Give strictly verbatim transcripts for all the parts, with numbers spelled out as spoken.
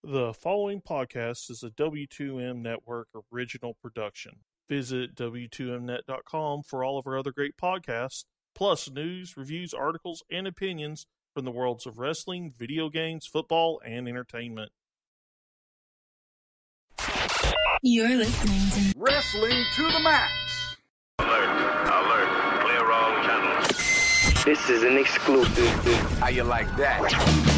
The following podcast is a W two M Network original production. Visit W two M net dot com for all of our other great podcasts, plus news, reviews, articles, and opinions from the worlds of wrestling, video games, football, and entertainment. You're listening to Wrestling to the Max. Alert, alert, clear all channels. This is an exclusive. How you like that?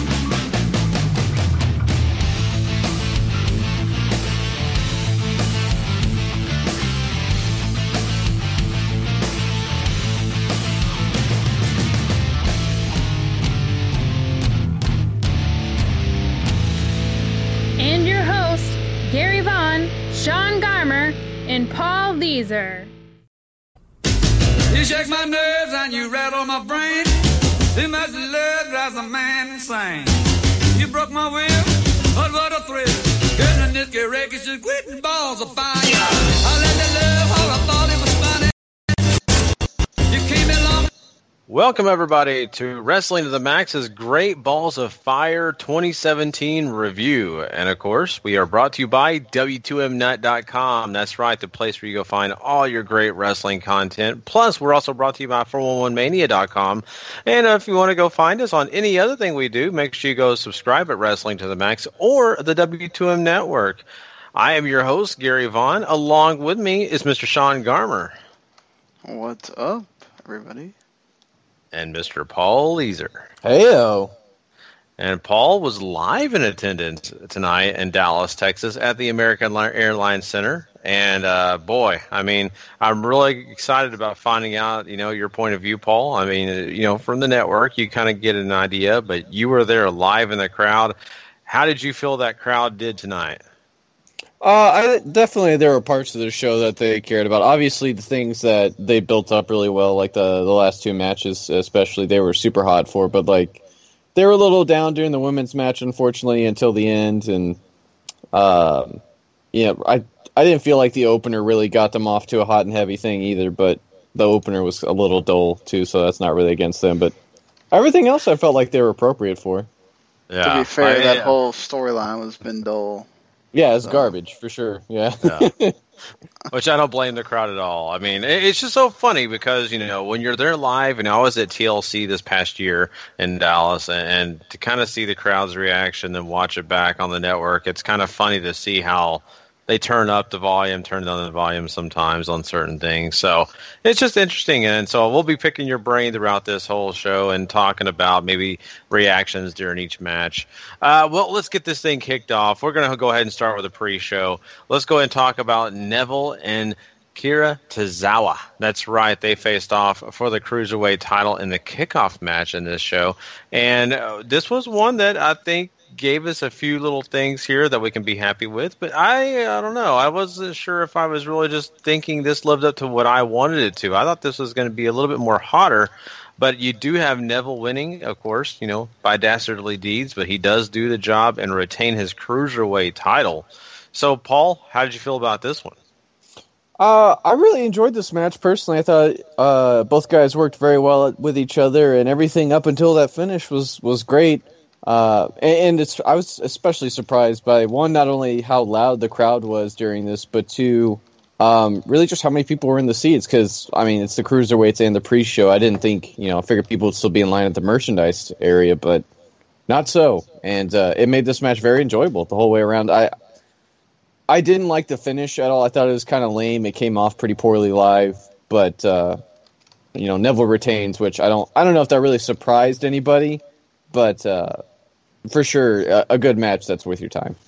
And your host, Gary Vaughn, Sean Garmer, and Paul Leeser. You shake my nerves and you rattle my brain. Too much love drives a man insane. You broke my will, but what a thrill. Girl, in this wreck is just quitting balls of fire. I let the love how I thought it was funny. You came along. Welcome, everybody, to Wrestling to the Max's Great Balls of Fire twenty seventeen review. And, of course, we are brought to you by W two M net dot com. That's right, the place where you go find all your great wrestling content. Plus, we're also brought to you by four one one mania dot com. And uh, if you want to go find us on any other thing we do, make sure you go subscribe at Wrestling to the Max or the W two M Network. I am your host, Gary Vaughn. Along with me is Mister Sean Garmer. What's up, everybody? And Mister Paul Leeser. Heyo. And Paul was live in attendance tonight in Dallas, Texas at the American Airlines Center. And, uh, boy, I mean, I'm really excited about finding out, you know, your point of view, Paul. I mean, you know, from the network, you kind of get an idea, but you were there live in the crowd. How did you feel that crowd did tonight? Uh, I definitely there were parts of the show that they cared about. Obviously, the things that they built up really well, like the the last two matches, especially, they were super hot for. But like, they were a little down during the women's match, unfortunately, until the end. And um, yeah, I I didn't feel like the opener really got them off to a hot and heavy thing either. But the opener was a little dull too, so that's not really against them. But everything else, I felt like they were appropriate for. Yeah, to be fair, I, that yeah. whole storyline was been dull. Yeah, it's so. Garbage, for sure, yeah. yeah. Which I don't blame the crowd at all. I mean, it's just so funny because, you know, when you're there live, and I was at T L C this past year in Dallas, and, and to kind of see the crowd's reaction and watch it back on the network, it's kind of funny to see how they turn up the volume, turn down the volume sometimes on certain things. So it's just interesting. And so we'll be picking your brain throughout this whole show and talking about maybe reactions during each match. Uh, well, let's get this thing kicked off. We're going to go ahead and start with a pre-show. Let's go ahead and talk about Neville and Kira Tozawa. That's right. They faced off for the Cruiserweight title in the kickoff match in this show. And uh, this was one that I think gave us a few little things here that we can be happy with, but I I don't know. I wasn't sure if I was really just thinking this lived up to what I wanted it to. I thought this was going to be a little bit more hotter, but you do have Neville winning, of course, you know, by dastardly deeds, but he does do the job and retain his Cruiserweight title. So, Paul, how did you feel about this one? Uh, I really enjoyed this match, personally. I thought uh, both guys worked very well with each other, and everything up until that finish was, was great. Uh, and it's, I was especially surprised by, one, not only how loud the crowd was during this, but two, um, really just how many people were in the seats, because, I mean, it's the Cruiserweights and the pre-show. I didn't think, you know, I figured people would still be in line at the merchandise area, but not so. And uh, it made this match very enjoyable the whole way around. I I didn't like the finish at all. I thought it was kind of lame. It came off pretty poorly live, but, uh, you know, Neville retains, which I don't, I don't know if that really surprised anybody, but, uh, for sure, a, a good match that's worth your time.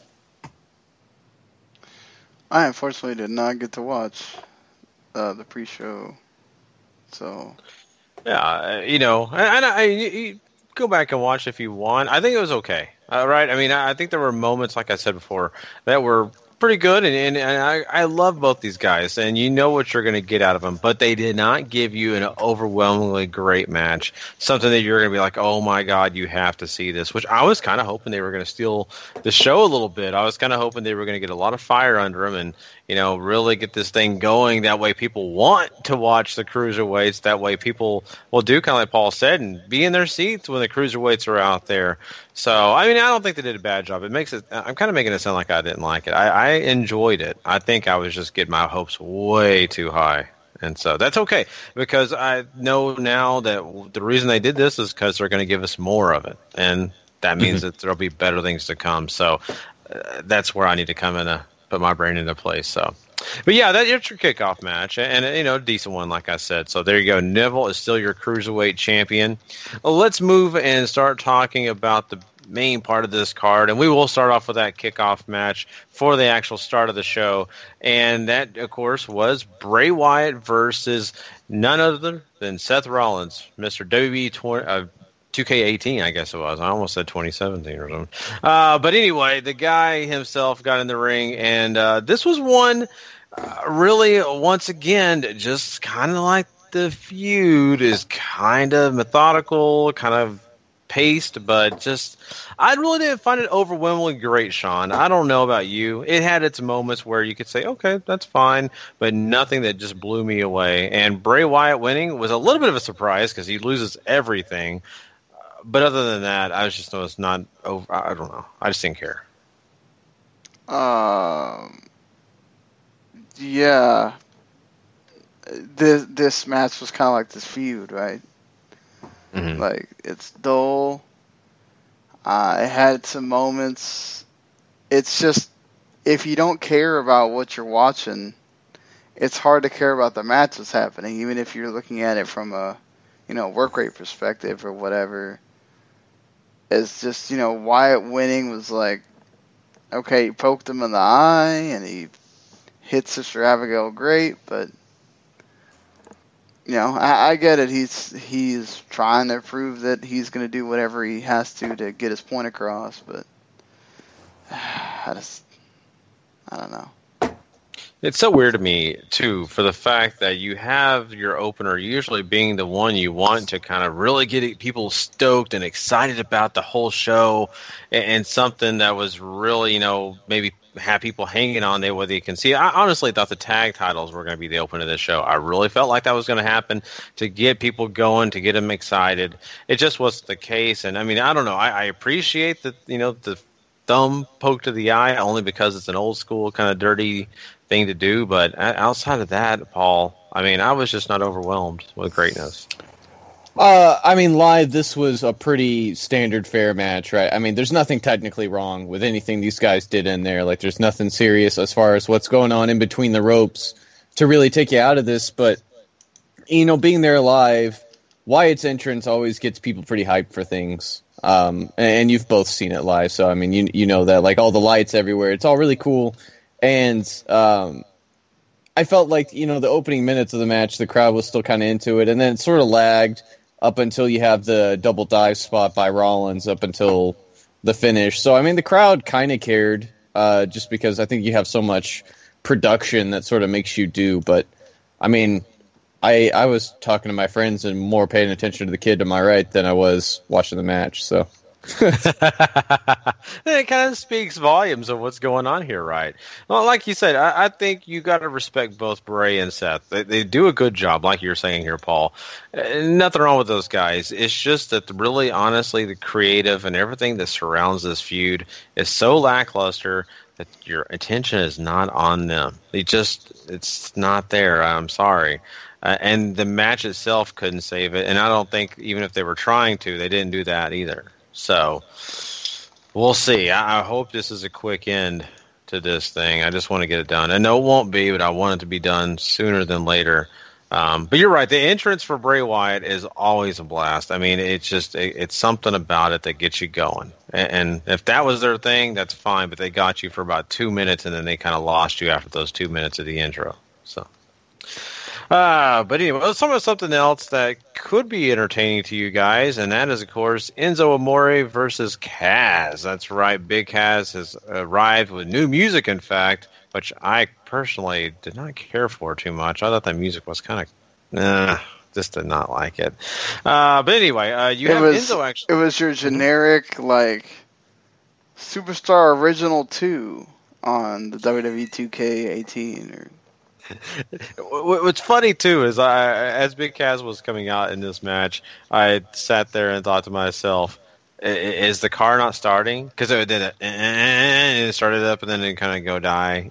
I unfortunately did not get to watch uh, the pre-show, so yeah, you know, and I, I you go back and watch if you want. I think it was okay. All right, I mean, I think there were moments, like I said before, that were pretty good, and, and, and I, I love both these guys, and you know what you're going to get out of them, but they did not give you an overwhelmingly great match, something that you're going to be like, oh my God, you have to see this, which I was kind of hoping they were going to steal the show a little bit. I was kind of hoping they were going to get a lot of fire under them and, you know, really get this thing going. That way people want to watch the cruiserweights. That way people will do kind of like Paul said and be in their seats when the cruiserweights are out there. So, I mean, I don't think they did a bad job. It makes it, I'm kind of making it sound like I didn't like it. I, I enjoyed it. I think I was just getting my hopes way too high. And so that's okay, because I know now that the reason they did this is because they're going to give us more of it. And that means mm-hmm. that there'll be better things to come. So uh, that's where I need to come in and put my brain into place. So, but yeah, that's your kickoff match, and, and you know, decent one, like I said. So there you go. Neville is still your cruiserweight champion. Well, let's move and start talking about the main part of this card, and we will start off with that kickoff match for the actual start of the show, and that, of course, was Bray Wyatt versus none other than Seth Rollins, Mister W W E twenty. Uh, two K eighteen, I guess it was. I almost said twenty seventeen or something. Uh, but anyway, the guy himself got in the ring, and uh, this was one uh, really, once again, just kind of like the feud is kind of methodical, kind of paced, but just, I really didn't find it overwhelmingly great, Sean. I don't know about you. It had its moments where you could say, okay, that's fine, but nothing that just blew me away. And Bray Wyatt winning was a little bit of a surprise because he loses everything. But other than that, I was just was not over. I don't know. I just didn't care. Um. Yeah. This this match was kind of like this feud, right? Mm-hmm. Like, it's dull. Uh, it had some moments. It's just, if you don't care about what you're watching, it's hard to care about the match that's happening, even if you're looking at it from a, you know, work rate perspective or whatever. It's just, you know, Wyatt winning was like, okay, he poked him in the eye and he hit Sister Abigail great, but, you know, I, I get it. He's he's trying to prove that he's going to do whatever he has to to get his point across, but I just, I don't know. It's so weird to me, too, for the fact that you have your opener usually being the one you want to kind of really get people stoked and excited about the whole show, and, and something that was really, you know, maybe have people hanging on there where they can see. I honestly thought the tag titles were going to be the opener of this show. I really felt like that was going to happen to get people going, to get them excited. It just wasn't the case. And, I mean, I don't know. I, I appreciate that, you know, the thumb poke to the eye only because it's an old school kind of dirty thing to do, but outside of that, Paul, I mean, I was just not overwhelmed with greatness. Uh, I mean, live, this was a pretty standard fair match, right? I mean, there's nothing technically wrong with anything these guys did in there. Like, there's nothing serious as far as what's going on in between the ropes to really take you out of this, but, you know, being there live, Wyatt's entrance always gets people pretty hyped for things. Um, and you've both seen it live, so, I mean, you you know that, like, all the lights everywhere, it's all really cool. And um, I felt like, you know, the opening minutes of the match, the crowd was still kind of into it, and then it sort of lagged up until you have the double dive spot by Rollins up until the finish. So, I mean, the crowd kind of cared, uh, just because I think you have so much production that sort of makes you do. But, I mean, I I was talking to my friends and more paying attention to the kid to my right than I was watching the match, so... It kind of speaks volumes of what's going on here, right? Well, like you said, I, I think you got to respect both Bray and Seth. They, they do a good job, like you're saying here, Paul. Uh, nothing wrong with those guys. It's just that really, honestly, the creative and everything that surrounds this feud is so lackluster that your attention is not on them. They just, it's not there. I'm sorry. Uh, and the match itself couldn't save it. And I don't think, even if they were trying to, they didn't do that either. So, we'll see. I, I hope this is a quick end to this thing. I just want to get it done. I know it won't be, but I want it to be done sooner than later. Um, but you're right. The entrance for Bray Wyatt is always a blast. I mean, it's just it, it's something about it that gets you going. And, and if that was their thing, that's fine. But they got you for about two minutes, and then they kind of lost you after those two minutes of the intro. So. Uh, but anyway, let's talk about something else that could be entertaining to you guys, and that is, of course, Enzo Amore versus Kaz. That's right, Big Kaz has arrived with new music, in fact, which I personally did not care for too much. I thought the music was kind of, nah, just did not like it. Uh, but anyway, uh, you it have was, Enzo actually. It was your generic, like, Superstar Original two on the W W E two K eighteen. Or... What's funny too is I, as Big Cass was coming out in this match, I sat there and thought to myself, "Is the car not starting?" Because it did it, and it started up, and then it kind of go die.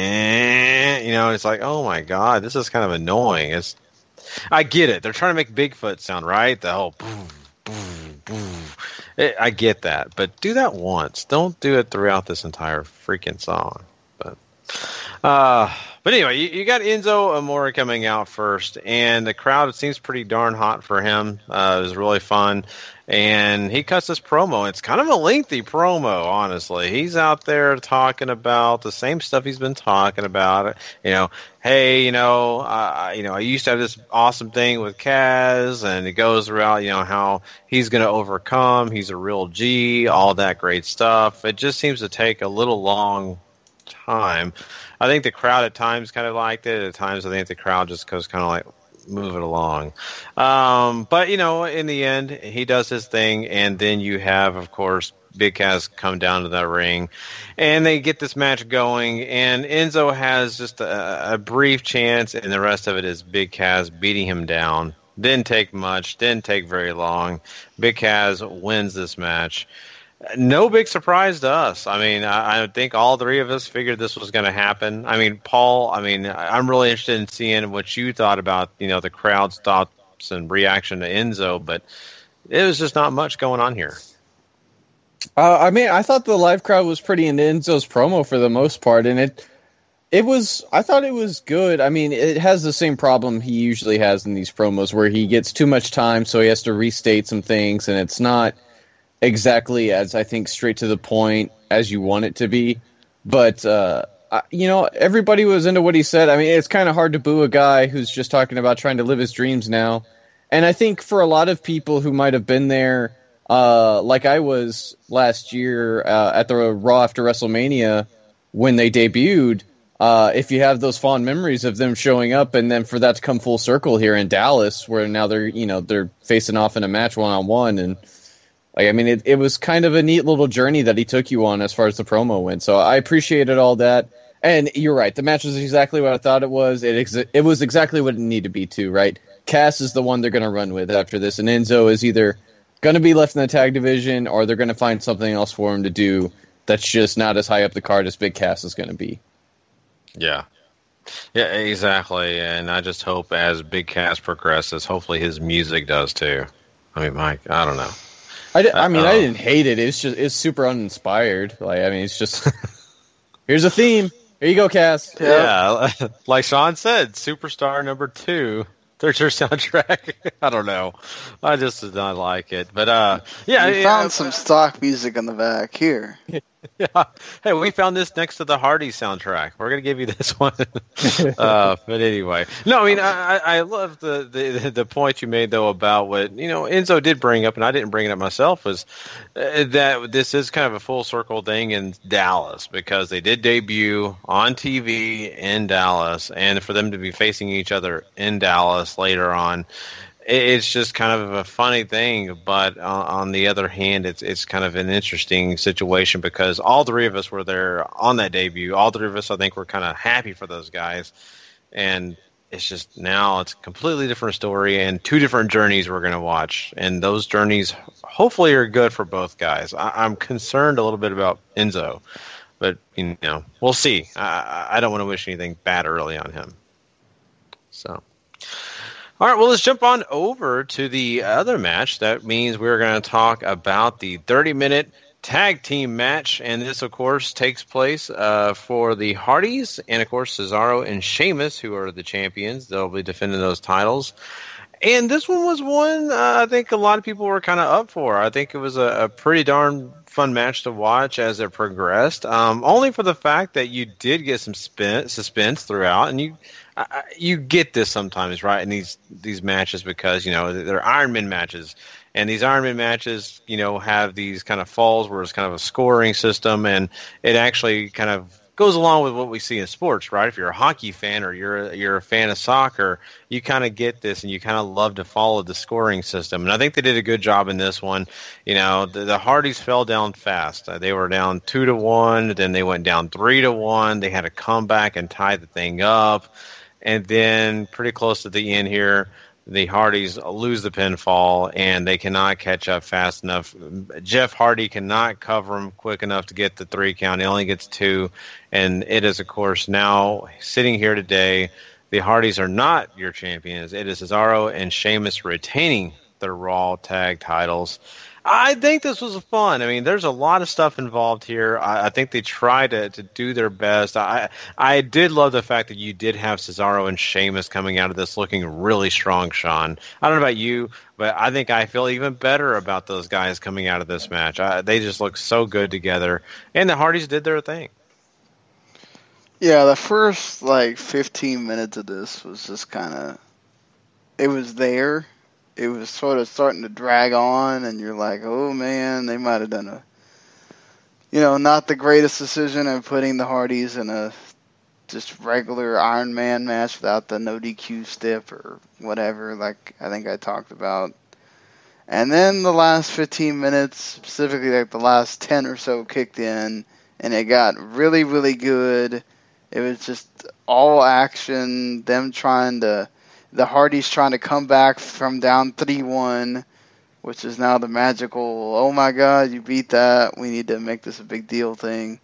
You know, it's like, oh my god, this is kind of annoying. It's, I get it. They're trying to make Bigfoot sound right. The whole boom, boom, boom. It, I get that, but do that once. Don't do it throughout this entire freaking song. But. Uh, but anyway, you, you got Enzo Amore coming out first, and the crowd, it seems pretty darn hot for him. Uh, it was really fun, and he cuts this promo. It's kind of a lengthy promo, honestly. He's out there talking about the same stuff he's been talking about. You know, hey, you know, uh, you know, I used to have this awesome thing with Kaz, and it goes throughout, you know, how he's going to overcome. He's a real G, all that great stuff. It just seems to take a little long time. I think the crowd at times kind of liked it. At times, I think the crowd just goes kind of like, move it along. Um, but, you know, in the end, he does his thing, and then you have, of course, Big Cass come down to that ring, and they get this match going, and Enzo has just a, a brief chance, and the rest of it is Big Cass beating him down. Didn't take much, didn't take very long. Big Cass wins this match. No big surprise to us. I mean, I, I think all three of us figured this was going to happen. I mean, Paul, I mean, I'm really interested in seeing what you thought about, you know, the crowd's thoughts and reaction to Enzo, but it was just not much going on here. Uh, I mean, I thought the live crowd was pretty into Enzo's promo for the most part, and it it was, I thought it was good. I mean, it has the same problem he usually has in these promos where he gets too much time, so he has to restate some things, and it's not exactly as, I think, straight to the point as you want it to be. But, uh, I, you know, everybody was into what he said. I mean, it's kind of hard to boo a guy who's just talking about trying to live his dreams now. And I think for a lot of people who might have been there, uh, like I was last year uh, at the Raw after WrestleMania when they debuted, uh, if you have those fond memories of them showing up and then for that to come full circle here in Dallas, where now they're, you know, they're facing off in a match one-on-one, and Like, I mean, it, it was kind of a neat little journey that he took you on as far as the promo went. So I appreciated all that. And you're right. The match was exactly what I thought it was. It ex- it was exactly what it needed to be, too, right? Cass is the one they're going to run with after this. And Enzo is either going to be left in the tag division or they're going to find something else for him to do that's just not as high up the card as Big Cass is going to be. Yeah. Yeah, exactly. And I just hope as Big Cass progresses, hopefully his music does, too. I mean, Mike, I don't know. I, di- I mean, uh, I didn't hate it. It's just it's super uninspired. Like, I mean, it's just here's a theme. Here you go, Cass. Yeah, yeah. Like Sean said, Superstar number two. There's your soundtrack. I don't know. I just did not like it, but uh, yeah. We yeah, found yeah. some stock music in the back here. Yeah. Hey, we found this next to the Hardy soundtrack. We're gonna give you this one. uh, but anyway, no, I mean, I, I love the, the the point you made though about what you know Enzo did bring up, and I didn't bring it up myself, was uh, that this is kind of a full circle thing in Dallas because they did debut on T V in Dallas, and for them to be facing each other in Dallas later on. It's just kind of a funny thing, but uh, on the other hand, it's it's kind of an interesting situation because all three of us were there on that debut. All three of us, I think, were kind of happy for those guys, and it's just now it's a completely different story and two different journeys we're going to watch, and those journeys hopefully are good for both guys. I, I'm concerned a little bit about Enzo, but you know we'll see. I, I don't want to wish anything bad early on him, so. All right, well, let's jump on over to the other match. That means we're going to talk about the thirty-minute tag team match, and this, of course, takes place uh, for the Hardys, and, of course, Cesaro and Sheamus, who are the champions. They'll be defending those titles. And this one was one uh, I think a lot of people were kind of up for. I think it was a, a pretty darn fun match to watch as it progressed, um, only for the fact that you did get some spin- suspense throughout, and you I, you get this sometimes, right, in these these matches because, you know, they're Iron Man matches. And these Iron Man matches, you know, have these kind of falls where it's kind of a scoring system, and it actually kind of goes along with what we see in sports, right? If you're a hockey fan or you're a, you're a fan of soccer, you kind of get this, and you kind of love to follow the scoring system. And I think they did a good job in this one. You know, the, the Hardys fell down fast. Uh, they were down two to one, then they went down three to one. They had to come back and tie the thing up, and then pretty close to the end here, the Hardys lose the pinfall, and they cannot catch up fast enough. Jeff Hardy cannot cover him quick enough to get the three count. He only gets two, and it is, of course, now sitting here today, the Hardys are not your champions. It is Cesaro and Sheamus retaining their Raw tag titles. I think this was fun. I mean, there's a lot of stuff involved here. I, I think they tried to, to do their best. I I did love the fact that you did have Cesaro and Sheamus coming out of this looking really strong, Sean. I don't know about you, but I think I feel even better about those guys coming out of this match. I, they just look so good together, and the Hardys did their thing. Yeah, the first, like, fifteen minutes of this was just kind of, it was there. It was sort of starting to drag on, and you're like, oh, man, they might have done a, you know, not the greatest decision of putting the Hardys in a just regular Iron Man match without the no D Q stip or whatever, like I think I talked about. And then the last fifteen minutes, specifically like the last ten or so, kicked in, and it got really, really good. It was just all action, them trying to, the Hardys trying to come back from down three one, which is now the magical, oh my god, you beat that, we need to make this a big deal thing.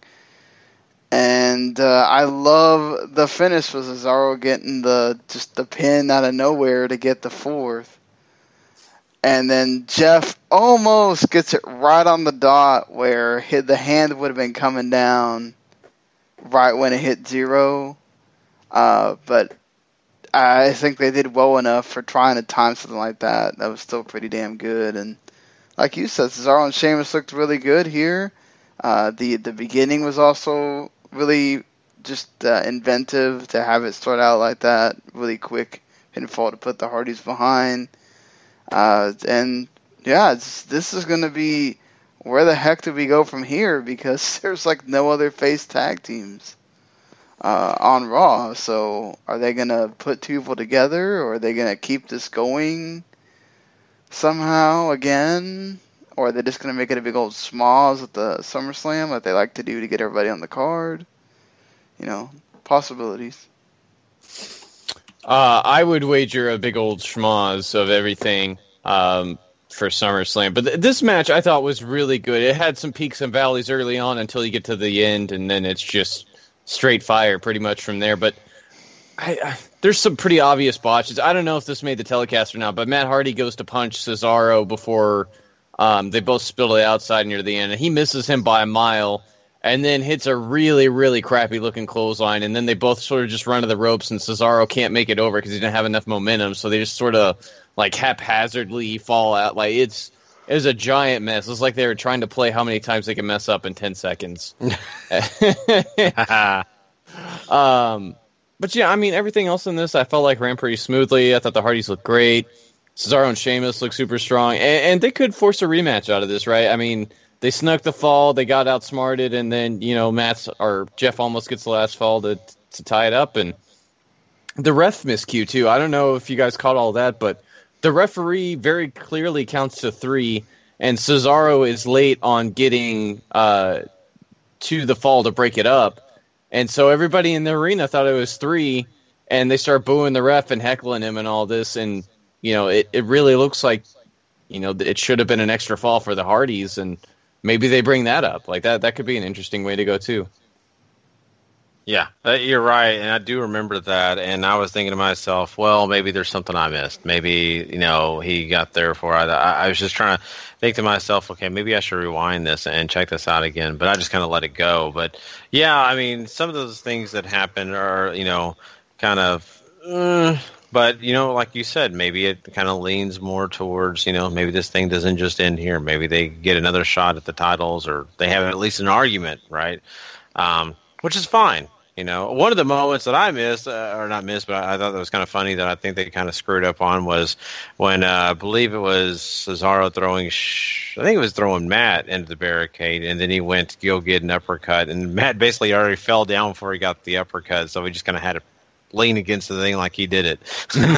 And uh, I love the finish with Cesaro getting the just the pin out of nowhere to get the fourth. And then Jeff almost gets it right on the dot where hit, the hand would have been coming down right when it hit zero. Uh, but I think they did well enough for trying to time something like that. That was still pretty damn good. And like you said, Cesaro and Sheamus looked really good here. Uh, the the beginning was also really just uh, inventive to have it start out like that, really quick pinfall to put the Hardys behind. Uh, and yeah, it's, this is going to be, where the heck do we go from here? Because there's like no other face tag teams uh, on Raw. So are they going to put two people together, or are they going to keep this going somehow again? Or are they just going to make it a big old schmoz at the SummerSlam like they like to do to get everybody on the card? You know, possibilities. Uh, I would wager a big old schmoz of everything um, for SummerSlam. But th- this match I thought was really good. It had some peaks and valleys early on until you get to the end, and then it's just straight fire pretty much from there. But I, I, there's some pretty obvious botches. I don't know if this made the telecast or not, but Matt Hardy goes to punch Cesaro before um, they both spill to the outside near the end, and he misses him by a mile. And then hits a really, really crappy-looking clothesline, and then they both sort of just run to the ropes, and Cesaro can't make it over because he didn't have enough momentum, so they just sort of, like, haphazardly fall out. Like, it's it was a giant mess. It was like they were trying to play how many times they can mess up in ten seconds. um, but, yeah, I mean, everything else in this I felt like ran pretty smoothly. I thought the Hardys looked great. Cesaro and Sheamus looked super strong, and, and they could force a rematch out of this, right? I mean, they snuck the fall, they got outsmarted, and then, you know, Matt's or Jeff almost gets the last fall to to tie it up. And the ref miscue, too. I don't know if you guys caught all that, but the referee very clearly counts to three, and Cesaro is late on getting uh, to the fall to break it up. And so everybody in the arena thought it was three, and they start booing the ref and heckling him and all this. And, you know, it, it really looks like, you know, it should have been an extra fall for the Hardys, and maybe they bring that up. Like, that that could be an interesting way to go, too. Yeah, uh, you're right, and I do remember that, and I was thinking to myself, well, maybe there's something I missed. Maybe, you know, he got there before I... I was just trying to think to myself, okay, maybe I should rewind this and check this out again, but I just kind of let it go. But, yeah, I mean, some of those things that happen are, you know, kind of... Uh, But, you know, like you said, maybe it kind of leans more towards, you know, maybe this thing doesn't just end here. Maybe they get another shot at the titles, or they have at least an argument, right? Um, which is fine. You know, one of the moments that I missed, uh, or not missed, but I, I thought that was kind of funny that I think they kind of screwed up on was when uh, I believe it was Cesaro throwing, sh- I think it was throwing Matt into the barricade, and then he went to go get an uppercut, and Matt basically already fell down before he got the uppercut, so we just kind of had to lean against the thing like he did it.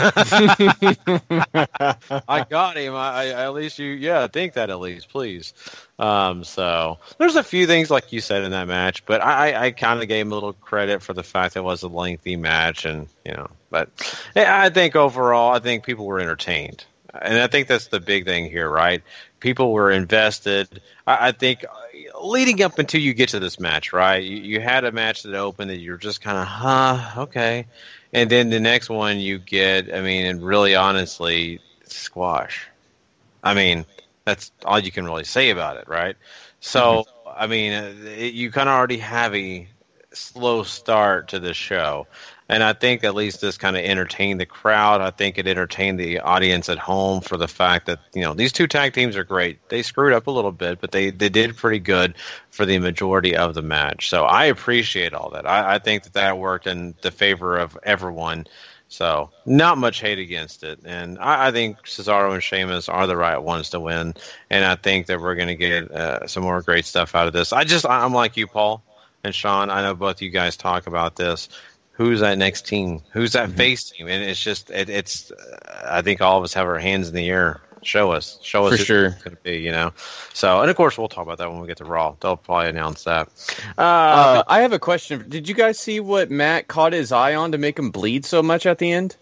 I got him. I, I at least you, yeah, think that at least, please. Um, so there's a few things like you said in that match, but I, I kind of gave him a little credit for the fact that it was a lengthy match, and you know, but I think overall, I think people were entertained, and I think that's the big thing here, right? People were invested. I, I think leading up until you get to this match, right? You, you had a match that opened that you're just kind of, huh, okay, and then the next one you get, I mean, and really honestly, squash. I mean. That's all you can really say about it, right? So, mm-hmm. I mean, it, you kind of already have a slow start to this show. And I think at least this kind of entertained the crowd. I think it entertained the audience at home for the fact that, you know, these two tag teams are great. They screwed up a little bit, but they, they did pretty good for the majority of the match. So I appreciate all that. I, I think that that worked in the favor of everyone. So, not much hate against it. And I, I think Cesaro and Sheamus are the right ones to win. And I think that we're going to get uh, some more great stuff out of this. I just, I'm like you, Paul and Sean. I know both of you guys talk about this. Who's that next team? Who's that mm-hmm. face team? And it's just, it, it's, uh, I think all of us have our hands in the air. Show us. Show us For who sure. it's going to be, you know. So, and of course, we'll talk about that when we get to Raw. They'll probably announce that. Uh, uh, I have a question. Did you guys see what Matt caught his eye on to make him bleed so much at the end?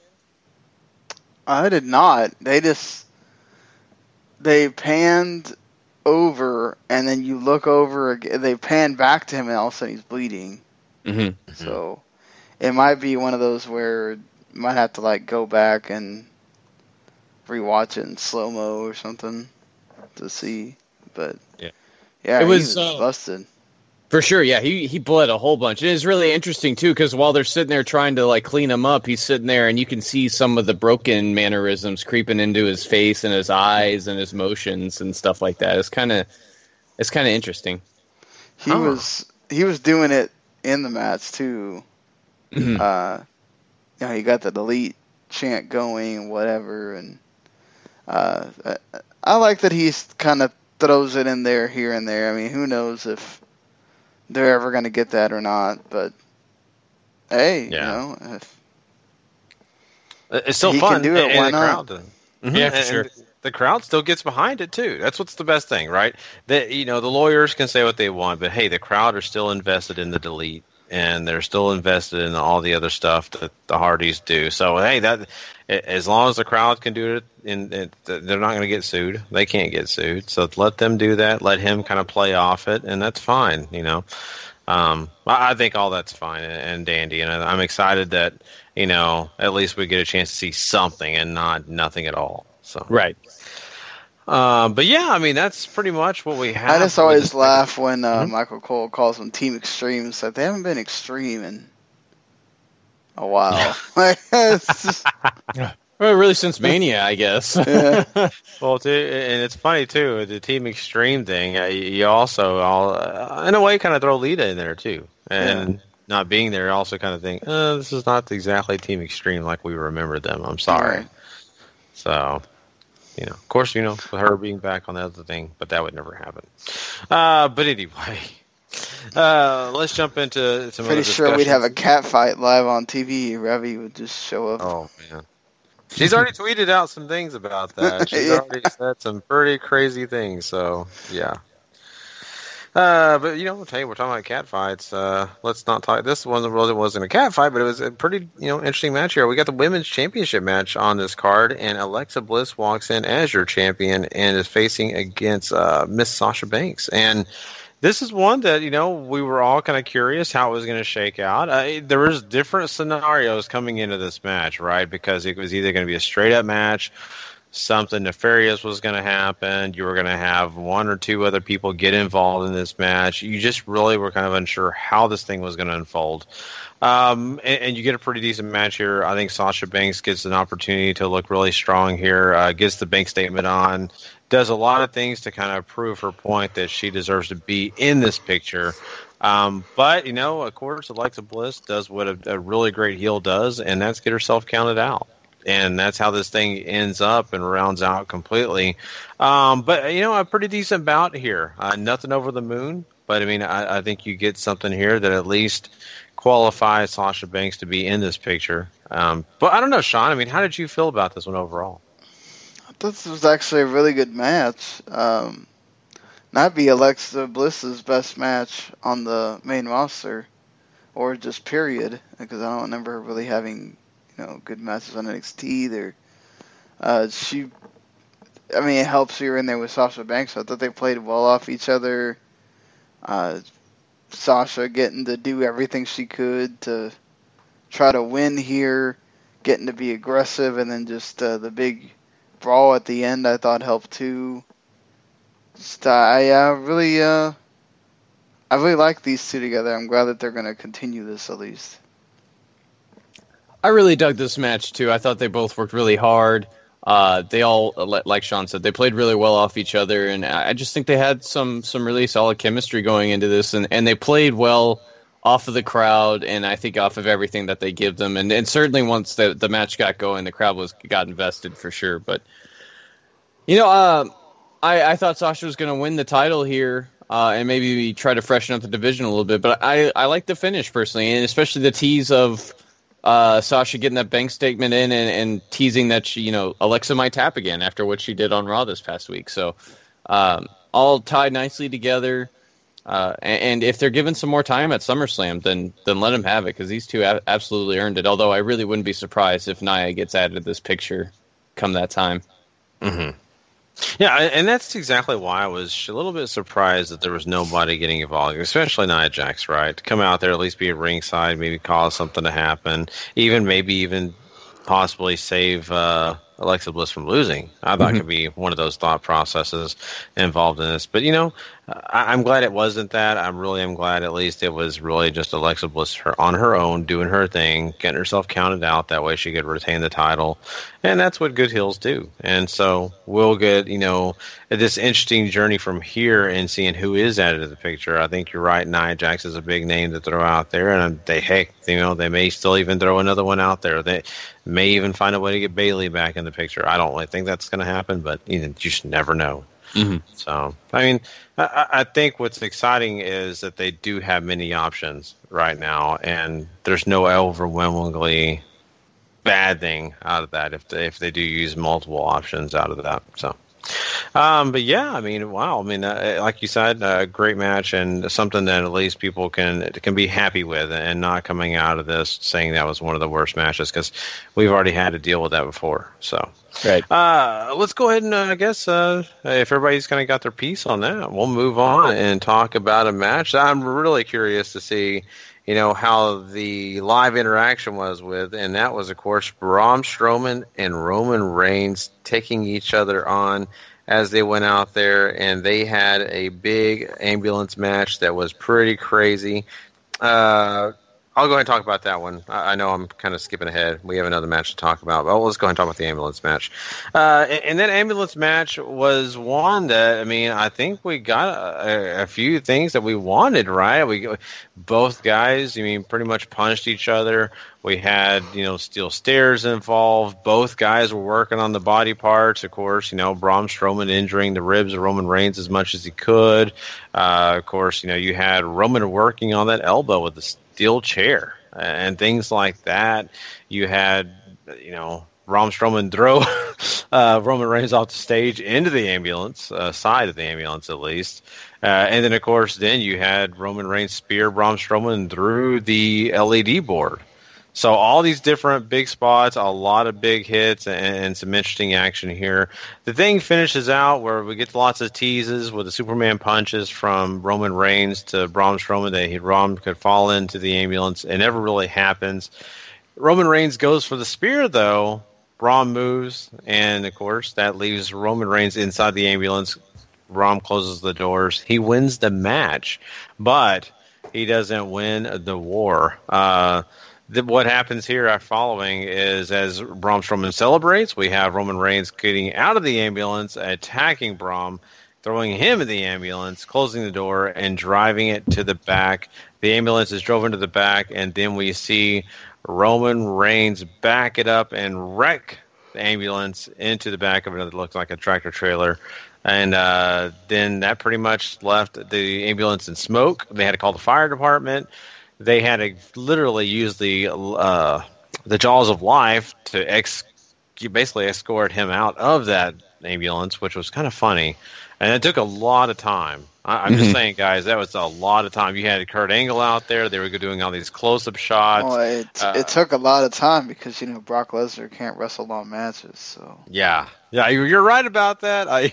I did not. They just, they panned over, and then you look over, again, they pan back to him, and all of a sudden he's bleeding. Mm-hmm. So, it might be one of those where you might have to, like, go back and rewatch it in slow-mo or something to see, but yeah, yeah, it he was, was uh, busted for sure. Yeah, he he bled a whole bunch. It is really interesting too, because while they're sitting there trying to like clean him up, he's sitting there, and you can see some of the broken mannerisms creeping into his face and his eyes and his motions and stuff like that. It's kind of it's kind of interesting. He oh. was he was doing it in the match too. Mm-hmm. Uh, you know, he got the delete chant going, whatever, and. Uh, I like that he kind of throws it in there here and there. I mean, who knows if they're ever going to get that or not, but hey, yeah. you know, if it's still he fun. Can do it, and, why and the not? crowd, mm-hmm. Yeah, for and, sure. And the crowd still gets behind it too. That's what's the best thing, right? That, you know, the lawyers can say what they want, but hey, the crowd are still invested in the delete. And they're still invested in all the other stuff that the Hardys do. So hey, that as long as the crowd can do it, and they're not going to get sued. They can't get sued. So let them do that. Let him kind of play off it, and that's fine. You know, um, I think all that's fine and dandy. And I'm excited that, you know, at least we get a chance to see something and not nothing at all. So right. Um, but yeah, I mean, that's pretty much what we have. I just always laugh when uh, mm-hmm. Michael Cole calls them Team Extreme. So they haven't been extreme in a while. It's just, well, really since Mania, I guess. Yeah. Well, too, and it's funny too, the Team Extreme thing. Uh, you also, all, uh, in a way, kind of throw Lita in there too, and yeah. not being there, also kind of think, oh, this is not exactly Team Extreme like we remember them. I'm sorry. Right. So. You know, of course, you know, with her being back on the other thing, but that would never happen. Uh, but anyway, uh, let's jump into some Pretty other sure we'd have a discussions. cat fight live on T V. Revy would just show up. Oh, man. She's already tweeted out some things about that. She's Yeah. already said some pretty crazy things, so, yeah. Uh, but, you know, I'll tell you, we're talking about cat fights. Uh, let's not talk. This one really wasn't a cat fight, but it was a pretty, you know, interesting match here. We got the women's championship match on this card, and Alexa Bliss walks in as your champion and is facing against uh, Miss Sasha Banks. And this is one that, you know, we were all kind of curious how it was going to shake out. Uh, there was different scenarios coming into this match, right? Because it was either going to be a straight-up match, something nefarious was going to happen. You were going to have one or two other people get involved in this match. You just really were kind of unsure how this thing was going to unfold. Um, and, and you get a pretty decent match here. I think Sasha Banks gets an opportunity to look really strong here, uh, gets the bank statement on, does a lot of things to kind of prove her point that she deserves to be in this picture. Um, but, you know, of course, Alexa Bliss does what a, a really great heel does, and that's get herself counted out. And that's how this thing ends up and rounds out completely. Um, but, you know, a pretty decent bout here. Uh, nothing over the moon. But, I mean, I, I think you get something here that at least qualifies Sasha Banks to be in this picture. Um, but I don't know, Sean. I mean, how did you feel about this one overall? I thought this was actually a really good match. Um, not be Alexa Bliss's best match on the main roster, or just period, because I don't remember her really having, you know, good matches on N X T either. Uh, she, I mean, it helps you're in there with Sasha Banks. I thought they played well off each other. Uh, Sasha getting to do everything she could to try to win here, getting to be aggressive, and then just uh, the big brawl at the end I thought helped too. Just, uh, I uh, really, uh, I really like these two together. I'm glad that they're going to continue this at least. I really dug this match too. I thought they both worked really hard. Uh, they all, like Sean said, they played really well off each other, and I just think they had some some really solid chemistry going into this, and, and they played well off of the crowd, and I think off of everything that they give them, and, and certainly once the the match got going, the crowd was got invested for sure. But you know, uh, I I thought Sasha was going to win the title here, uh, and maybe try to freshen up the division a little bit. But I I like the finish personally, and especially the tease of Uh, Sasha getting that bank statement in and, and teasing that she, you know, Alexa might tap again after what she did on Raw this past week. So, um, all tied nicely together. Uh, and, and if they're given some more time at SummerSlam, then then let them have it, because these two a- absolutely earned it. Although I really wouldn't be surprised if Nia gets added to this picture come that time. Mm-hmm. Yeah, and that's exactly why I was a little bit surprised that there was nobody getting involved, especially Nia Jax, right? To come out there, at least be at ringside, maybe cause something to happen, even maybe even possibly save uh, Alexa Bliss from losing. I thought mm-hmm. could be one of those thought processes involved in this. But, you know, I- I'm glad it wasn't that. I really am glad at least it was really just Alexa Bliss her, on her own, doing her thing, getting herself counted out. That way she could retain the title. And that's what good heels do. And so we'll get, you know, this interesting journey from here and seeing who is added to the picture. I think you're right. Nia Jax is a big name to throw out there. And they, heck, you know, they may still even throw another one out there. They may even find a way to get Bayley back in the picture. I don't really think that's going to happen, but you know, you just never know. Mm-hmm. So, I mean, I, I think what's exciting is that they do have many options right now, and there's no overwhelmingly bad thing out of that if they, if they do use multiple options out of that. So, um, but yeah, I mean, wow. I mean, uh, like you said, a great match and something that at least people can can be happy with, and not coming out of this saying that was one of the worst matches, because we've already had to deal with that before. So, right. Uh, let's go ahead and uh, I guess uh, if everybody's kind of got their piece on that, we'll move on and talk about a match that I'm really curious to see, you know, how the live interaction was with, and that was, of course, Braun Strowman and Roman Reigns taking each other on as they went out there, and they had a big ambulance match that was pretty crazy. Uh, I'll go ahead and talk about that one. I, I know I'm kind of skipping ahead. We have another match to talk about, but let's go ahead and talk about the ambulance match. Uh, and, and that ambulance match was one that, I mean, I think we got a, a few things that we wanted, right? We both guys, I mean, pretty much punched each other. We had, you know, steel stairs involved. Both guys were working on the body parts. Of course, you know, Braun Strowman injuring the ribs of Roman Reigns as much as he could. Uh, of course, you know, you had Roman working on that elbow with the steel chair and things like that. You had, you know, Braun Strowman throw uh, Roman Reigns off the stage into the ambulance, uh, side of the ambulance at least. Uh, and then, of course, then you had Roman Reigns spear Braun Strowman through the L E D board. So all these different big spots, a lot of big hits, and, and some interesting action here. The thing finishes out where we get lots of teases with the Superman punches from Roman Reigns to Braun Strowman that he, Braun could fall into the ambulance. It never really happens. Roman Reigns goes for the spear, though. Braun moves, and, of course, that leaves Roman Reigns inside the ambulance. Braun closes the doors. He wins the match, but he doesn't win the war. Uh... The, what happens here following is as Braun Strowman celebrates, we have Roman Reigns getting out of the ambulance, attacking Braun, throwing him in the ambulance, closing the door, and driving it to the back. The ambulance is drove into the back, and then we see Roman Reigns back it up and wreck the ambulance into the back of it that looked like a tractor trailer. And uh, then that pretty much left the ambulance in smoke. They had to call the fire department. They had to literally use the uh, the jaws of life to ex- basically escort him out of that ambulance, which was kind of funny. And it took a lot of time. I- I'm mm-hmm. just saying, guys, that was a lot of time. You had Kurt Angle out there. They were doing all these close-up shots. Well, it, uh, it took a lot of time because, you know, Brock Lesnar can't wrestle long matches. So Yeah. Yeah, you're right about that. I...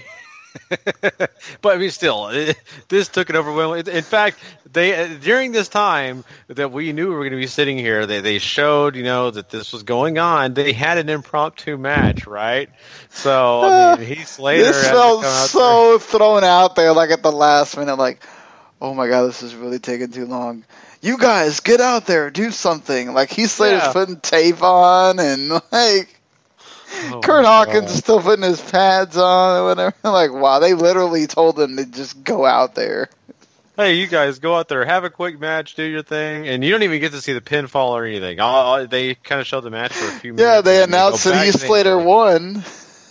But I mean, still, it, this took it overwhelmingly. In fact, they uh, during this time that we knew we were going to be sitting here, they they showed, you know, that this was going on. They had an impromptu match, right? So I mean, Heath Slater. This felt so there. thrown out there, like at the last minute, like, oh my god, this is really taking too long. You guys, get out there, do something. Like Heath Slater's yeah. putting tape on, and like. Oh Kurt Hawkins is still putting his pads on or whatever. Like, wow, they literally told him to just go out there. Hey, you guys, go out there, have a quick match, do your thing, and you don't even get to see the pinfall or anything. All, they kind of showed the match for a few minutes. Yeah, they announced that Heath Slater won.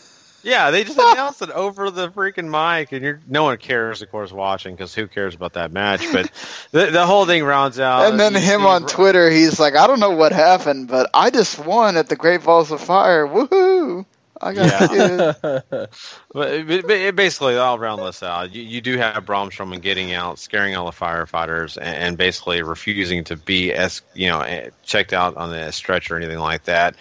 Yeah, they just announced it over the freaking mic, and you're, no one cares, of course, watching, because who cares about that match? But the, the whole thing rounds out. And then him on Twitter, he's like, I don't know what happened, but I just won at the Great Balls of Fire. Woohoo! I got yeah. but, but it basically, I'll round this out. You, you do have Braun Strowman getting out, scaring all the firefighters, and, and basically refusing to be, es- you know, checked out on the stretcher or anything like that.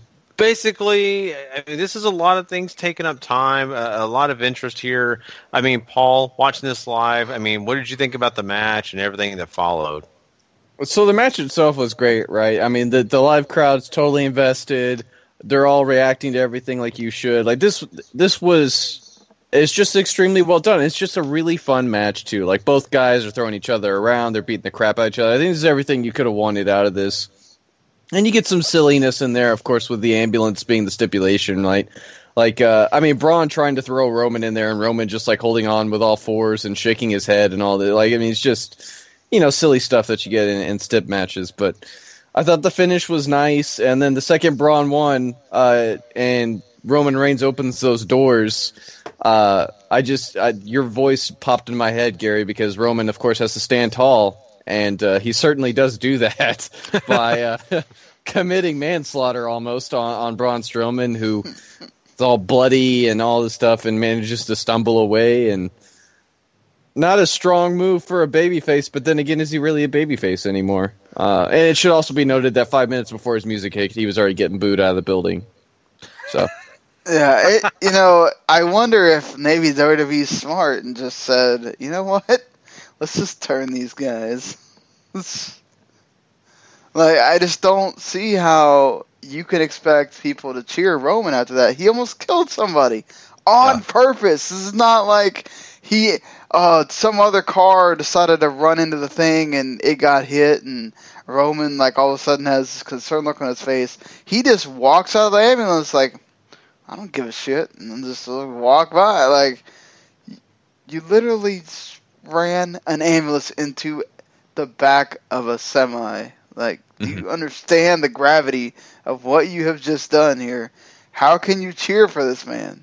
Basically, I mean, this is a lot of things taking up time, a, a lot of interest here. I mean, Paul, watching this live, I mean, what did you think about the match and everything that followed? So the match itself was great, right? I mean, the, the live crowd's totally invested. They're all reacting to everything like you should. Like, this this was, it's just extremely well done. It's just a really fun match, too. Like, both guys are throwing each other around. They're beating the crap out of each other. I think this is everything you could have wanted out of this. And you get some silliness in there, of course, with the ambulance being the stipulation, right? Like, uh, I mean, Braun trying to throw Roman in there, and Roman just, like, holding on with all fours and shaking his head and all that. Like, I mean, it's just, you know, silly stuff that you get in, in stip matches. But I thought the finish was nice. And then the second Braun won, uh, and Roman Reigns opens those doors, uh, I just, I, your voice popped in my head, Gary, because Roman, of course, has to stand tall. And uh, he certainly does do that by uh, committing manslaughter almost on, on Braun Strowman, who is all bloody and all this stuff and manages to stumble away. And not a strong move for a babyface, but then again, is he really a babyface anymore? Uh, and it should also be noted that five minutes before his music hit, he was already getting booed out of the building. So, yeah, it, you know, I wonder if maybe W W E's smart and just said, you know what? Let's just turn these guys. Like, I just don't see how you could expect people to cheer Roman after that. He almost killed somebody on yeah. purpose. This is not like he, uh, some other car decided to run into the thing and it got hit and Roman, like, all of a sudden has this concerned look on his face. He just walks out of the ambulance like, I don't give a shit, and then just uh, walk by. Like, you literally ran an ambulance into the back of a semi. Like, do mm-hmm. you understand the gravity of what you have just done here? How can you cheer for this man?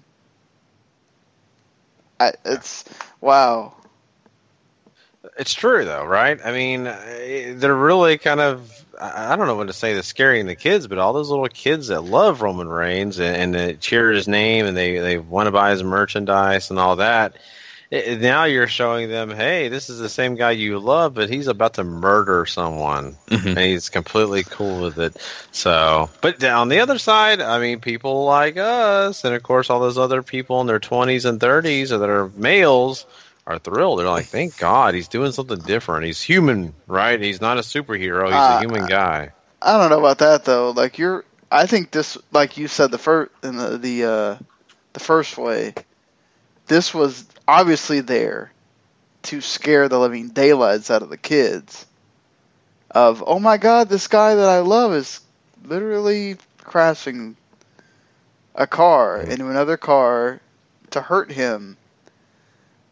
I, it's wow. It's true, though, right? I mean, they're really kind of, I don't know what to say, they're scaring the kids, but all those little kids that love Roman Reigns and, and they cheer his name and they, they want to buy his merchandise and all that, it, now you're showing them, hey, this is the same guy you love, but he's about to murder someone, mm-hmm. and he's completely cool with it. So, but on the other side, I mean, people like us, and of course all those other people in their twenties and thirties that are males, are thrilled. They're like, thank God, he's doing something different. He's human, right? He's not a superhero. He's uh, a human guy. I don't know about that though. Like you're, I think this, like you said, the first in the the uh, the first way, this was obviously there to scare the living daylights out of the kids. Of oh my God, this guy that I love is literally crashing a car into another car to hurt him.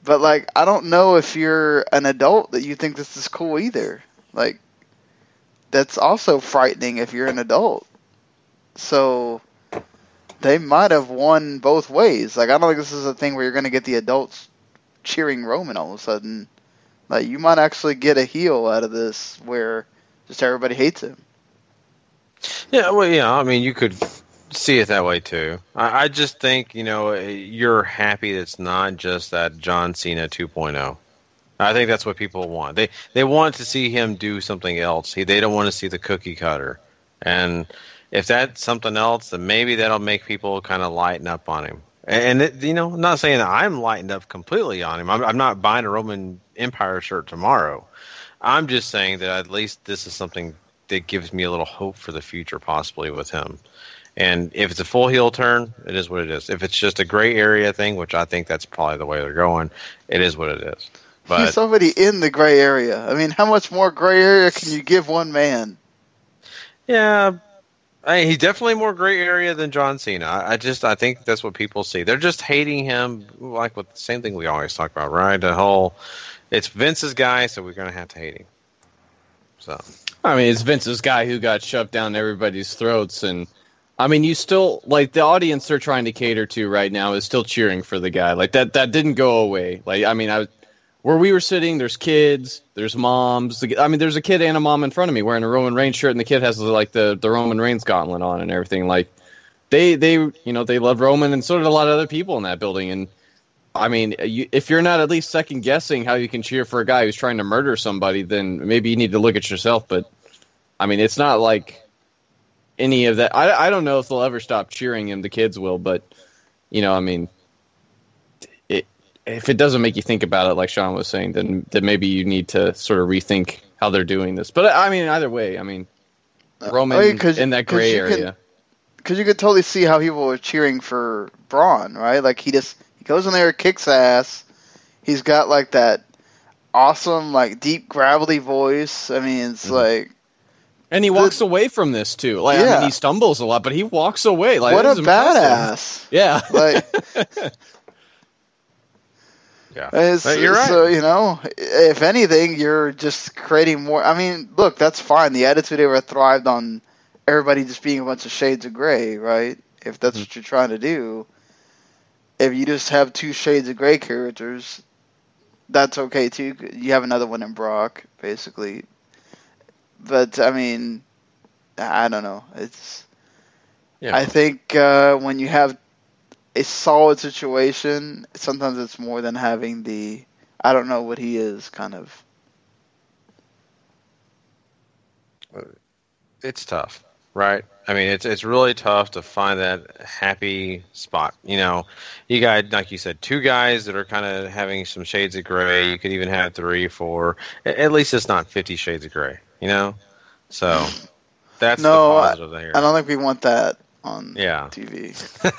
But, like, I don't know if you're an adult that you think this is cool either. Like, that's also frightening if you're an adult. So, they might have won both ways. Like, I don't think this is a thing where you're going to get the adults cheering Roman all of a sudden. Like, you might actually get a heel out of this where just everybody hates him. Yeah, well, yeah, I mean, you could see it that way, too. I, I just think, you know, you're happy it's not just that John Cena two point oh. I think that's what people want. They they want to see him do something else. He, they don't want to see the cookie cutter. And if that's something else, then maybe that'll make people kind of lighten up on him. And, it, you know, I'm not saying that I'm lightened up completely on him. I'm, I'm not buying a Roman Empire shirt tomorrow. I'm just saying that at least this is something that gives me a little hope for the future, possibly, with him. And if it's a full heel turn, it is what it is. If it's just a gray area thing, which I think that's probably the way they're going, it is what it is. But he's already in the gray area. I mean, how much more gray area can you give one man? Yeah, I mean, he's definitely more gray area than John Cena. I, I just, I think that's what people see. They're just hating him, like with the same thing we always talk about, right? The whole, it's Vince's guy, so we're going to have to hate him. So, I mean, it's Vince's guy who got shoved down everybody's throats, and I mean, you still, like, the audience they're trying to cater to right now is still cheering for the guy. Like, that, that didn't go away. Like, I mean, I where we were sitting, there's kids, there's moms. I mean, there's a kid and a mom in front of me wearing a Roman Reigns shirt, and the kid has, like, the, the Roman Reigns gauntlet on and everything. Like, they, they, you know, they love Roman, and so did a lot of other people in that building. And, I mean, you, if you're not at least second-guessing how you can cheer for a guy who's trying to murder somebody, then maybe you need to look at yourself. But, I mean, it's not like any of that. I, I don't know if they'll ever stop cheering him. The kids will, but, you know, I mean, it, if it doesn't make you think about it, like Sean was saying, then, then maybe you need to sort of rethink how they're doing this. But, I mean, either way, I mean, Roman I mean, in that gray area. Because you could totally see how people were cheering for Braun, right? Like, he just he goes in there, kicks ass. He's got, like, that awesome, like, deep, gravelly voice. I mean, it's mm-hmm. like... And he walks the, away from this, too. Like, yeah. I mean, he stumbles a lot, but he walks away. Like, what a badass. Yeah. Like... Yeah, it's, you're right. So, you know, if anything, you're just creating more... I mean, look, that's fine. The Attitude Era thrived on everybody just being a bunch of shades of gray, right? If that's mm-hmm. what you're trying to do. If you just have two shades of gray characters, that's okay, too. You have another one in Brock, basically. But, I mean, I don't know. It's... Yeah. I think uh, when you have a solid situation, sometimes it's more than having the, I don't know what he is, kind of. It's tough, right? I mean, it's it's really tough to find that happy spot. You know, you got, like you said, two guys that are kind of having some shades of gray. You could even have three, four. At least it's not fifty shades of gray, you know? So that's no, the positive there. I don't think we want that on yeah. T V.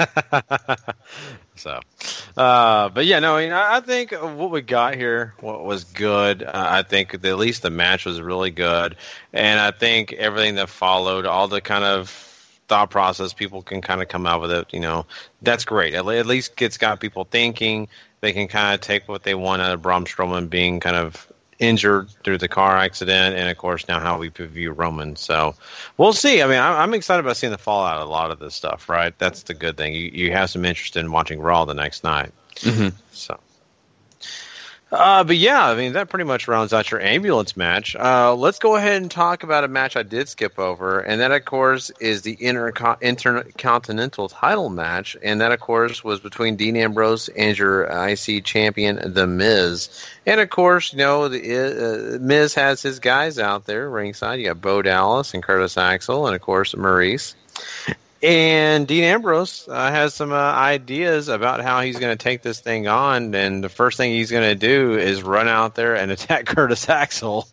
So, uh, but yeah, no, you know, I think what we got here what was good. Uh, I think at least the match was really good, and I think everything that followed, all the kind of thought process people can kind of come out with it, you know, that's great. At, at least it's got people thinking. They can kind of take what they want out of Braun Strowman being kind of injured through the car accident, and of course now how we view Roman. So we'll see. I mean, I'm excited about seeing the fallout of a lot of this stuff, right? That's the good thing. You you have some interest in watching Raw the next night. Mm-hmm. So, uh, but yeah, I mean that pretty much rounds out your ambulance match. Uh, let's go ahead and talk about a match I did skip over, and that of course is the Intercon- Intercontinental title match, and that of course was between Dean Ambrose and your I C champion, The Miz. And of course, you know, the uh, Miz has his guys out there ringside. You got Bo Dallas and Curtis Axel, and of course Maurice. And Dean Ambrose uh, has some uh, ideas about how he's going to take this thing on, and the first thing he's going to do is run out there and attack Curtis Axel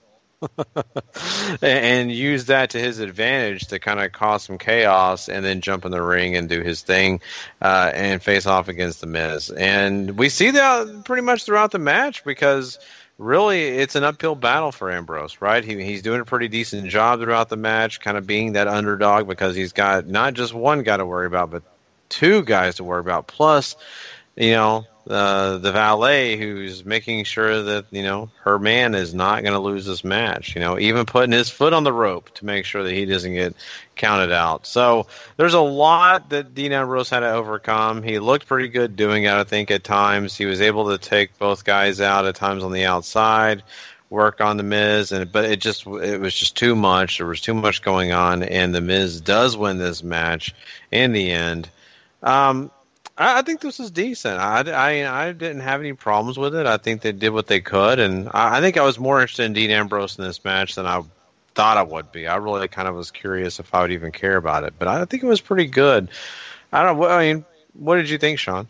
and use that to his advantage to kind of cause some chaos and then jump in the ring and do his thing uh, and face off against The Miz. And we see that pretty much throughout the match because really it's an uphill battle for Ambrose, right? He, he's doing a pretty decent job throughout the match, kind of being that underdog because he's got not just one guy to worry about, but two guys to worry about. Plus, you know, uh, the valet who's making sure that, you know, her man is not going to lose this match, you know, even putting his foot on the rope to make sure that he doesn't get counted out. So there's a lot that Dean Ambrose had to overcome. He looked pretty good doing it, I think, at times. He was able to take both guys out at times on the outside, work on the Miz, and but it just it was just too much. There was too much going on, and the Miz does win this match in the end. Um, I, I think this was decent. I, I, I didn't have any problems with it. I think they did what they could, and I, I think I was more interested in Dean Ambrose in this match than I thought I would be. I really kind of was curious if I would even care about it, but I think it was pretty good. I don't. I mean, what did you think, Sean?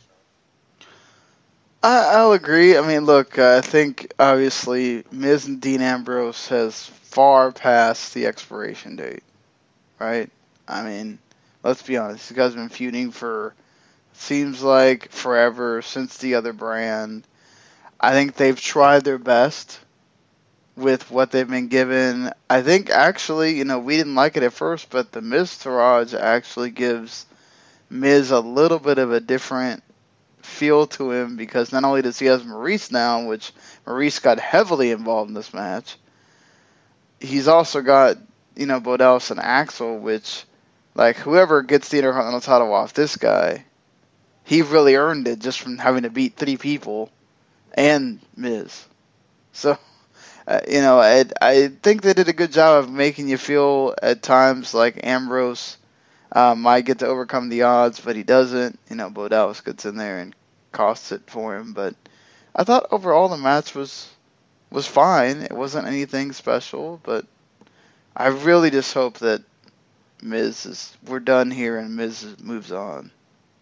I, I'll agree. I mean, look, uh, I think obviously Miz and Dean Ambrose has far past the expiration date, right? I mean, let's be honest. These guys have been feuding for, seems like, forever, since the other brand. I think they've tried their best with what they've been given. I think, actually, you know, we didn't like it at first, but the Miztourage actually gives Miz a little bit of a different feel to him, because not only does he have Maurice now, which Maurice got heavily involved in this match, he's also got, you know, Bo Dallas and Axel, which, like, whoever gets the Intercontinental title off this guy, he really earned it just from having to beat three people and Miz. So, uh, you know, I, I think they did a good job of making you feel at times like Ambrose Uh, might get to overcome the odds, but he doesn't. You know, Bo Dallas gets in there and costs it for him. But I thought overall the match was was fine. It wasn't anything special, but I really just hope that Miz is we're done here and Miz moves on.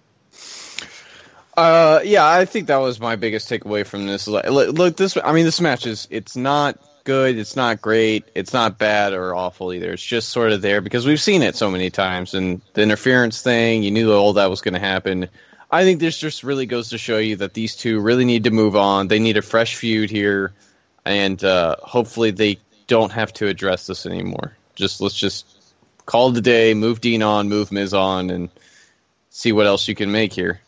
Uh, yeah, I think that was my biggest takeaway from this. Look, look, this. I mean, this match is it's not good, it's not great, it's not bad or awful either. It's just sort of there because we've seen it so many times, and the interference thing, you knew all that was going to happen. I think this just really goes to show you that these two really need to move on. They need a fresh feud here, and uh, hopefully they don't have to address this anymore. Just let's just call it a day, move Dean on, move Miz on, and see what else you can make here.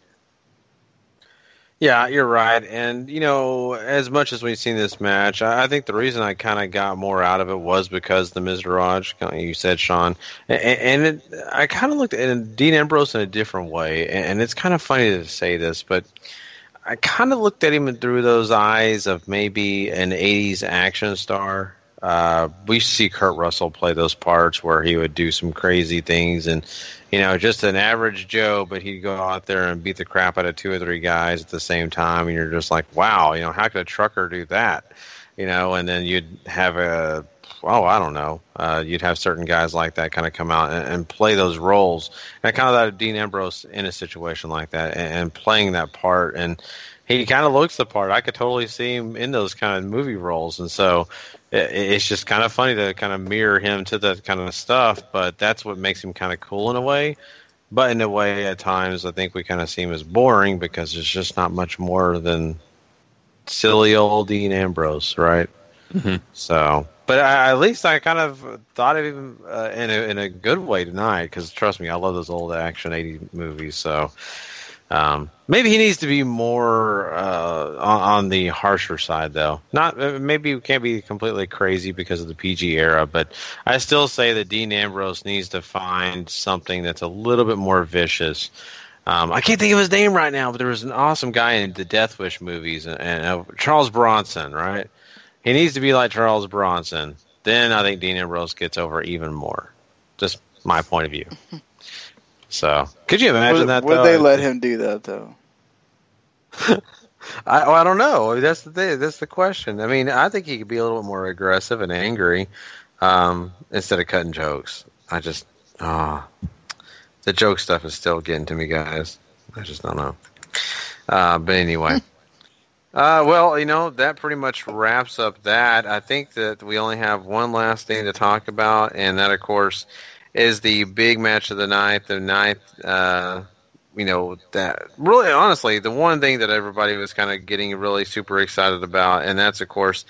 Yeah, you're right. And, you know, as much as we've seen this match, I, I think the reason I kind of got more out of it was because the Miztourage, you said, Sean. And, and it, I kind of looked at Dean Ambrose in a different way. And, and it's kind of funny to say this, but I kind of looked at him through those eyes of maybe an eighties action star. Uh, we used to see Kurt Russell play those parts where he would do some crazy things and, you know, just an average Joe, but he'd go out there and beat the crap out of two or three guys at the same time, and you're just like, wow, you know, how could a trucker do that? You know, and then you'd have a, oh, I don't know, uh, you'd have certain guys like that kind of come out and, and play those roles. And I kind of thought of Dean Ambrose in a situation like that and, and playing that part, and he kind of looks the part. I could totally see him in those kind of movie roles, and so it, it's just kind of funny to kind of mirror him to that kind of stuff, but that's what makes him kind of cool in a way. But in a way, at times, I think we kind of see him as boring because there's just not much more than silly old Dean Ambrose, right? Mm-hmm. So, but I, at least I kind of thought of him uh, in, a, in a good way tonight because, trust me, I love those old action eighties movies, so... Um, maybe he needs to be more uh, on, on the harsher side, though. Not maybe he can't be completely crazy because of the P G era, but I still say that Dean Ambrose needs to find something that's a little bit more vicious. Um, I can't think of his name right now, but there was an awesome guy in the Death Wish movies, and, and uh, Charles Bronson, right? He needs to be like Charles Bronson. Then I think Dean Ambrose gets over even more. Just my point of view. So, could you imagine would, that? Would though? they let him do that though? I, well, I don't know. That's the thing. That's the question. I mean, I think he could be a little bit more aggressive and angry um, instead of cutting jokes. I just, ah, oh, the joke stuff is still getting to me, guys. I just don't know. Uh, but anyway, uh, well, you know, that pretty much wraps up that. I think that we only have one last thing to talk about, and that, of course, is the big match of the night, the ninth, uh, you know, that really, honestly, the one thing that everybody was kind of getting really super excited about, and that's, of course,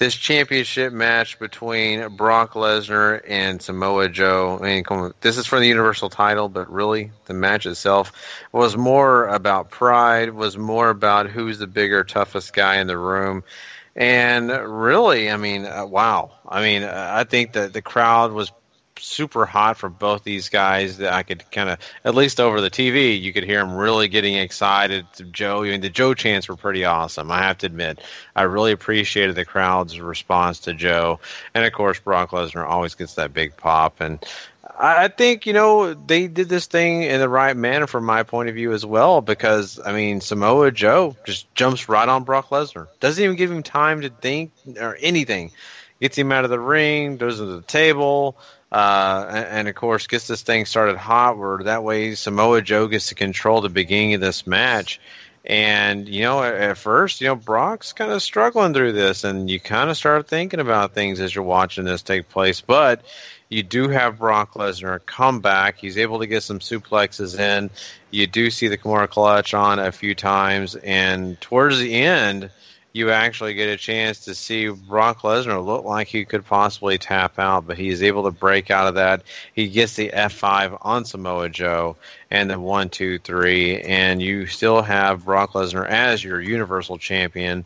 this championship match between Brock Lesnar and Samoa Joe. I mean, come on, this is for the Universal title, but really, the match itself was more about pride, was more about who's the bigger, toughest guy in the room. And really, I mean, uh, wow. I mean, uh, I think that the crowd was super hot for both these guys. That I could kind of, at least over the T V, you could hear them really getting excited. Joe, I mean, the Joe chants were pretty awesome, I have to admit. I really appreciated the crowd's response to Joe. And, of course, Brock Lesnar always gets that big pop. And I think, you know, they did this thing in the right manner from my point of view as well, because, I mean, Samoa Joe just jumps right on Brock Lesnar. Doesn't even give him time to think or anything. Gets him out of the ring, goes to the table, uh, and, and, of course, gets this thing started hot, where that way Samoa Joe gets to control the beginning of this match. And, you know, at, at first, you know, Brock's kind of struggling through this, and you kind of start thinking about things as you're watching this take place. But you do have Brock Lesnar come back. He's able to get some suplexes in. You do see the Kimura clutch on a few times. And towards the end, you actually get a chance to see Brock Lesnar look like he could possibly tap out, but he's able to break out of that. He gets the F five on Samoa Joe and the one, two, three, and you still have Brock Lesnar as your Universal Champion.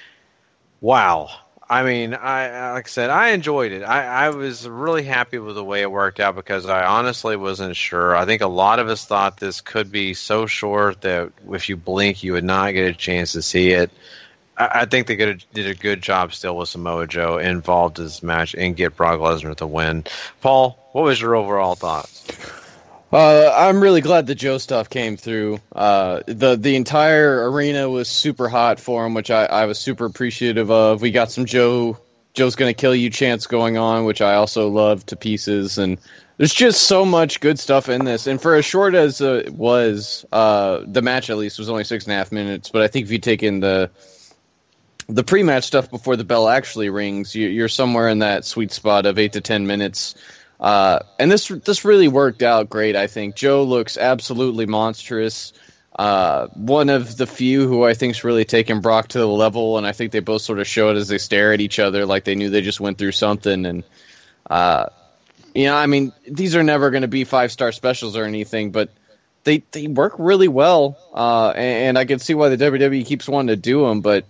Wow. I mean, I like I said, I enjoyed it. I, I was really happy with the way it worked out, because I honestly wasn't sure. I think a lot of us thought this could be so short that if you blink, you would not get a chance to see it. I think they did a good job still with Samoa Joe involved in this match and get Brock Lesnar to win. Paul, what was your overall thoughts? Uh, I'm really glad the Joe stuff came through. Uh, the the entire arena was super hot for him, which I, I was super appreciative of. We got some Joe Joe's gonna kill you chants going on, which I also loved to pieces. And there's just so much good stuff in this. And for as short as uh, it was, uh, the match at least was only six and a half minutes. But I think if you take in the The pre-match stuff before the bell actually rings, you're somewhere in that sweet spot of eight to ten minutes. Uh, and this this really worked out great, I think. Joe looks absolutely monstrous. Uh, one of the few who I think's really taken Brock to the level, and I think they both sort of show it as they stare at each other like they knew they just went through something. And, uh, you know, I mean, these are never going to be five-star specials or anything, but they, they work really well. Uh, and, and I can see why the W W E keeps wanting to do them, but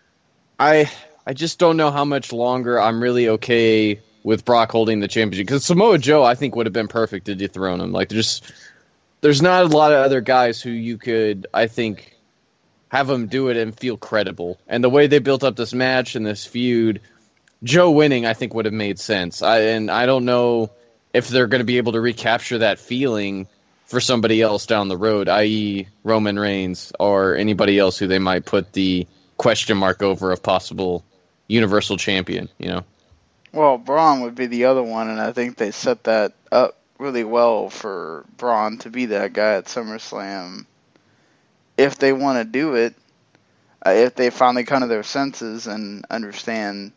I I just don't know how much longer I'm really okay with Brock holding the championship, because Samoa Joe, I think, would have been perfect to dethrone him. Like, there's there's not a lot of other guys who you could, I think, have him do it and feel credible. And the way they built up this match and this feud, Joe winning, I think, would have made sense. I, and I don't know if they're going to be able to recapture that feeling for somebody else down the road, that is. Roman Reigns or anybody else who they might put the question mark over a possible Universal Champion, you know? Well, Braun would be the other one, and I think they set that up really well for Braun to be that guy at SummerSlam. If they want to do it, uh, if they finally come to their senses and understand,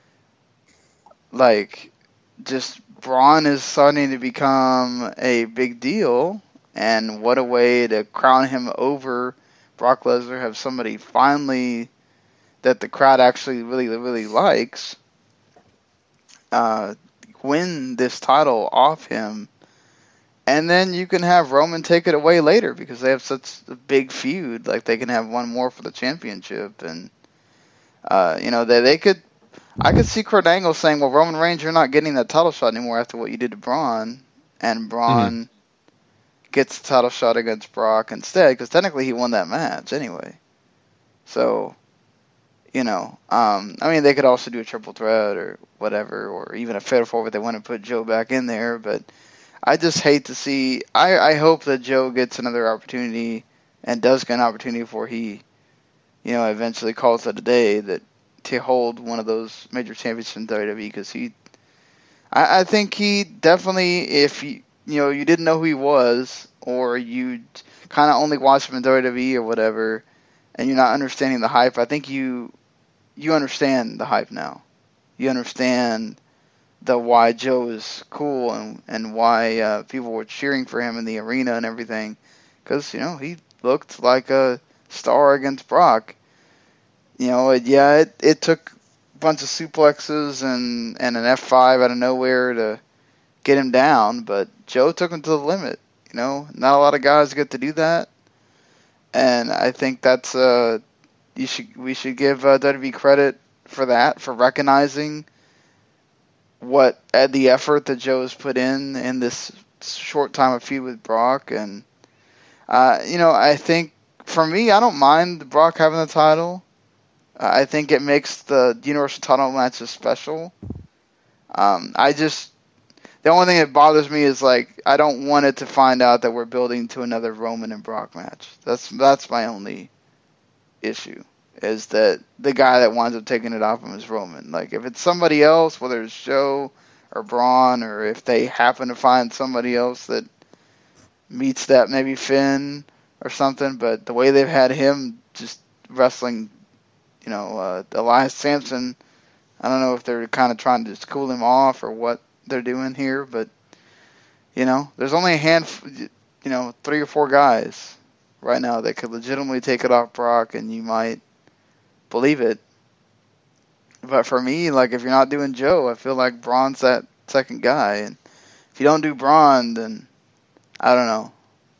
like, just Braun is starting to become a big deal, and what a way to crown him over Brock Lesnar, have somebody finally that the crowd actually really, really likes, uh, win this title off him, and then you can have Roman take it away later because they have such a big feud. Like, they can have one more for the championship, and uh, you know, they they could. I could see Kurt Angle saying, "Well, Roman Reigns, you're not getting that title shot anymore after what you did to Braun," and Braun mm-hmm. gets the title shot against Brock instead, because technically he won that match anyway. So, you know, um, I mean, they could also do a triple threat or whatever, or even a fatal four where they want to put Joe back in there. But I just hate to see. I, I hope that Joe gets another opportunity and does get an opportunity before he, you know, eventually calls it a day, that to hold one of those major championships in W W E, because he, I, I think he definitely, if you, you know, you didn't know who he was, or you kind of only watched him in W W E or whatever, and you're not understanding the hype, I think you you understand the hype now. You understand the why Joe is cool and, and why uh, people were cheering for him in the arena and everything. Because, you know, he looked like a star against Brock. You know, it, yeah, it, it took bunch of suplexes and, and an F five out of nowhere to get him down, but Joe took him to the limit. You know, not a lot of guys get to do that, and I think that's uh, you should we should give uh, W W E credit for that, for recognizing what uh, the effort that Joe has put in in this short time of feud with Brock, and uh, you know, I think for me, I don't mind Brock having the title. Uh, I think it makes the Universal title matches special. Um, I just the only thing that bothers me is like I don't want it to find out that we're building to another Roman and Brock match. That's that's my only issue. Is that the guy that winds up taking it off him is Roman. Like, if it's somebody else, whether it's Joe or Braun, or if they happen to find somebody else that meets that, maybe Finn or something, but the way they've had him just wrestling, you know, uh, Elias Sampson, I don't know if they're kind of trying to just cool him off or what they're doing here, but, you know, there's only a handful, you know, three or four guys right now that could legitimately take it off Brock, and you might believe it. But for me, like, if you're not doing Joe, I feel like Braun's that second guy, and if you don't do Braun, then I don't know.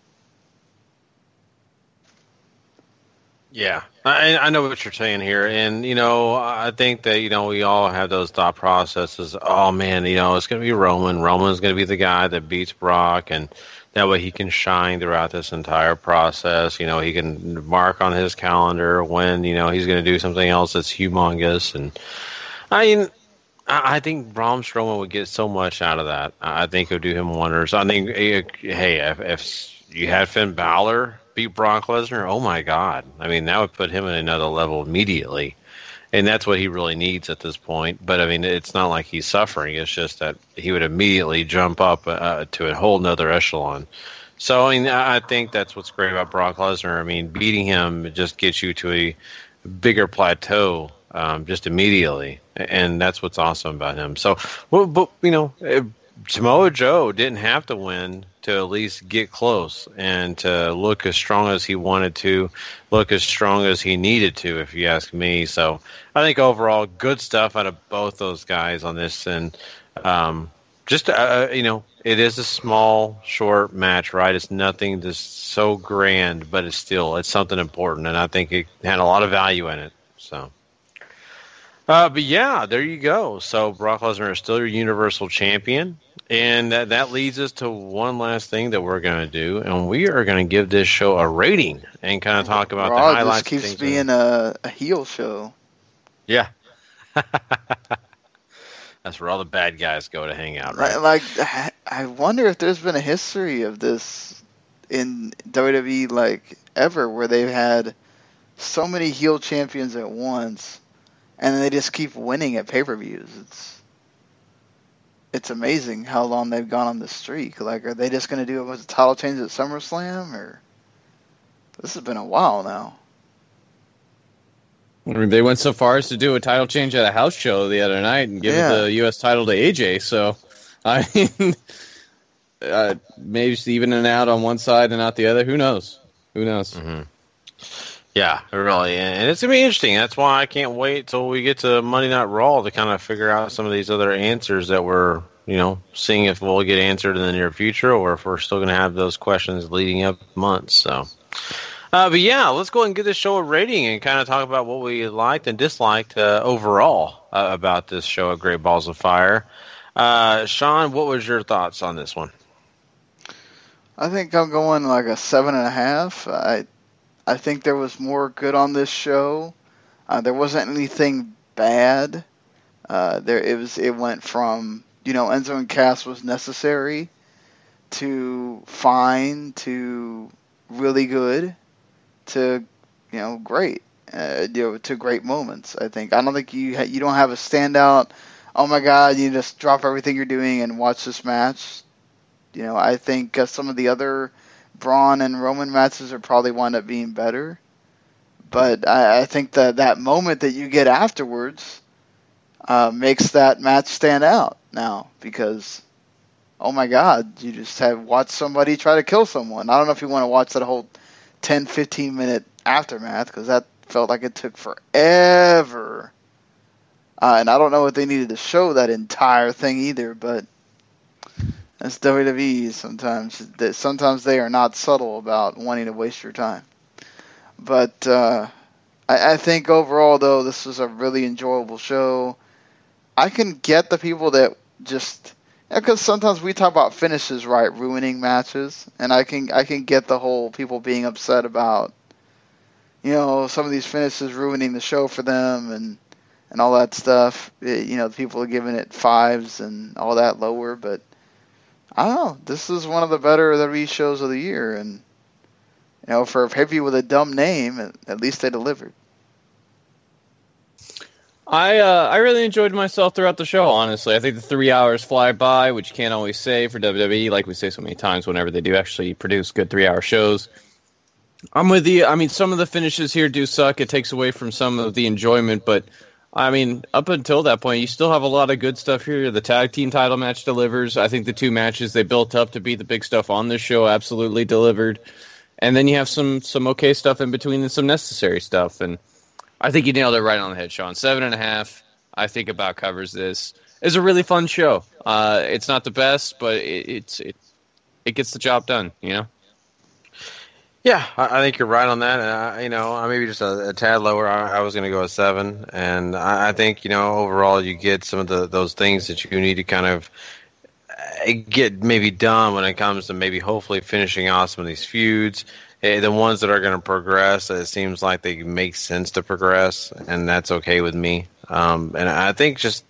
Yeah, I, I know what you're saying here, and you know, I think that you know we all have those thought processes. Oh man, you know, it's going to be Roman. Roman's going to be the guy that beats Brock, and that way he can shine throughout this entire process. You know, he can mark on his calendar when, you know, he's going to do something else that's humongous. And I mean, I think Braun Strowman would get so much out of that. I think it would do him wonders. I think, hey, if, if you had Finn Balor beat Brock Lesnar, oh my God. I mean, that would put him in another level immediately. And that's what he really needs at this point. But, I mean, it's not like he's suffering. It's just that he would immediately jump up uh, to a whole nother echelon. So, I mean, I think that's what's great about Brock Lesnar. I mean, beating him just gets you to a bigger plateau um, just immediately. And that's what's awesome about him. So, well, but, you know, Samoa Joe didn't have to win to at least get close and to look as strong as he wanted to, look as strong as he needed to, if you ask me. So I think overall, good stuff out of both those guys on this. And um, just, uh, you know, it is a small, short match, right? It's nothing just so grand, but it's still, it's something important. And I think it had a lot of value in it. So. Uh, but yeah, there you go. So Brock Lesnar is still your Universal Champion. And that, that leads us to one last thing that we're going to do, and we are going to give this show a rating and kind of talk about Raw the highlights. This keeps being a, a heel show. Yeah. That's where all the bad guys go to hang out, right? Like, I wonder if there's been a history of this in W W E, like, ever, where they've had so many heel champions at once, and they just keep winning at pay-per-views. It's It's amazing how long they've gone on this streak. Like, are they just going to do it with a title change at SummerSlam, or this has been a while now? I mean, they went so far as to do a title change at a house show the other night and give yeah. the U S title to A J. So, I mean, uh, maybe it's evening out on one side and not the other. Who knows? Who knows? Mm-hmm. Yeah, really, and it's going to be interesting. That's why I can't wait till we get to Monday Night Raw to kind of figure out some of these other answers that we're, you know, seeing if we'll get answered in the near future or if we're still going to have those questions leading up months. So, uh, but yeah, let's go ahead and give this show a rating and kind of talk about what we liked and disliked uh, overall uh, about this show at Great Balls of Fire. Uh, Sean, what was your thoughts on this one? I think I'm going like a seven and a half. I I think there was more good on this show. Uh, there wasn't anything bad. Uh, there it was. It went from, you know, Enzo and Cass was necessary to fine to really good to, you know, great. Uh, you know, to great moments. I think. I don't think you ha- you don't have a standout. Oh my God! You just drop everything you're doing and watch this match. You know, I think uh, some of the other Braun and Roman matches are probably wind up being better. But I, I think that that moment that you get afterwards uh, makes that match stand out now because, oh my God, you just have watched somebody try to kill someone. I don't know if you want to watch that whole ten, fifteen minute aftermath because that felt like it took forever. Uh, and I don't know if they needed to show that entire thing either, but that's W W E sometimes. That sometimes they are not subtle about wanting to waste your time. But uh, I, I think overall, though, this was a really enjoyable show. I can get the people that just... Because sometimes we talk about finishes, right, ruining matches, and I can I can get the whole people being upset about, you know, some of these finishes ruining the show for them and and all that stuff. It, you know, people are giving it fives and all that lower, but I don't know. This is one of the better W W E shows of the year, and you know, for a pay-per-view with a dumb name, at, at least they delivered. I uh, I really enjoyed myself throughout the show, honestly. I think the three hours fly by, which you can't always say for W W E, like we say so many times whenever they do actually produce good three-hour shows. I'm with you. I mean, some of the finishes here do suck. It takes away from some of the enjoyment, but, I mean, up until that point, you still have a lot of good stuff here. The tag team title match delivers. I think the two matches they built up to be the big stuff on this show absolutely delivered. And then you have some, some okay stuff in between and some necessary stuff, and I think you nailed it right on the head, Sean. Seven and a half, I think, about covers this. It's a really fun show. Uh, it's not the best, but it, it's it it gets the job done, you know? Yeah, I, I think you're right on that. Uh, you know, I maybe just a, a tad lower. I, I was going to go a seven, and I, I think, you know, overall you get some of the those things that you need to kind of get maybe done when it comes to maybe hopefully finishing off some of these feuds. The ones that are going to progress, it seems like they make sense to progress, and that's okay with me. Um, and I think just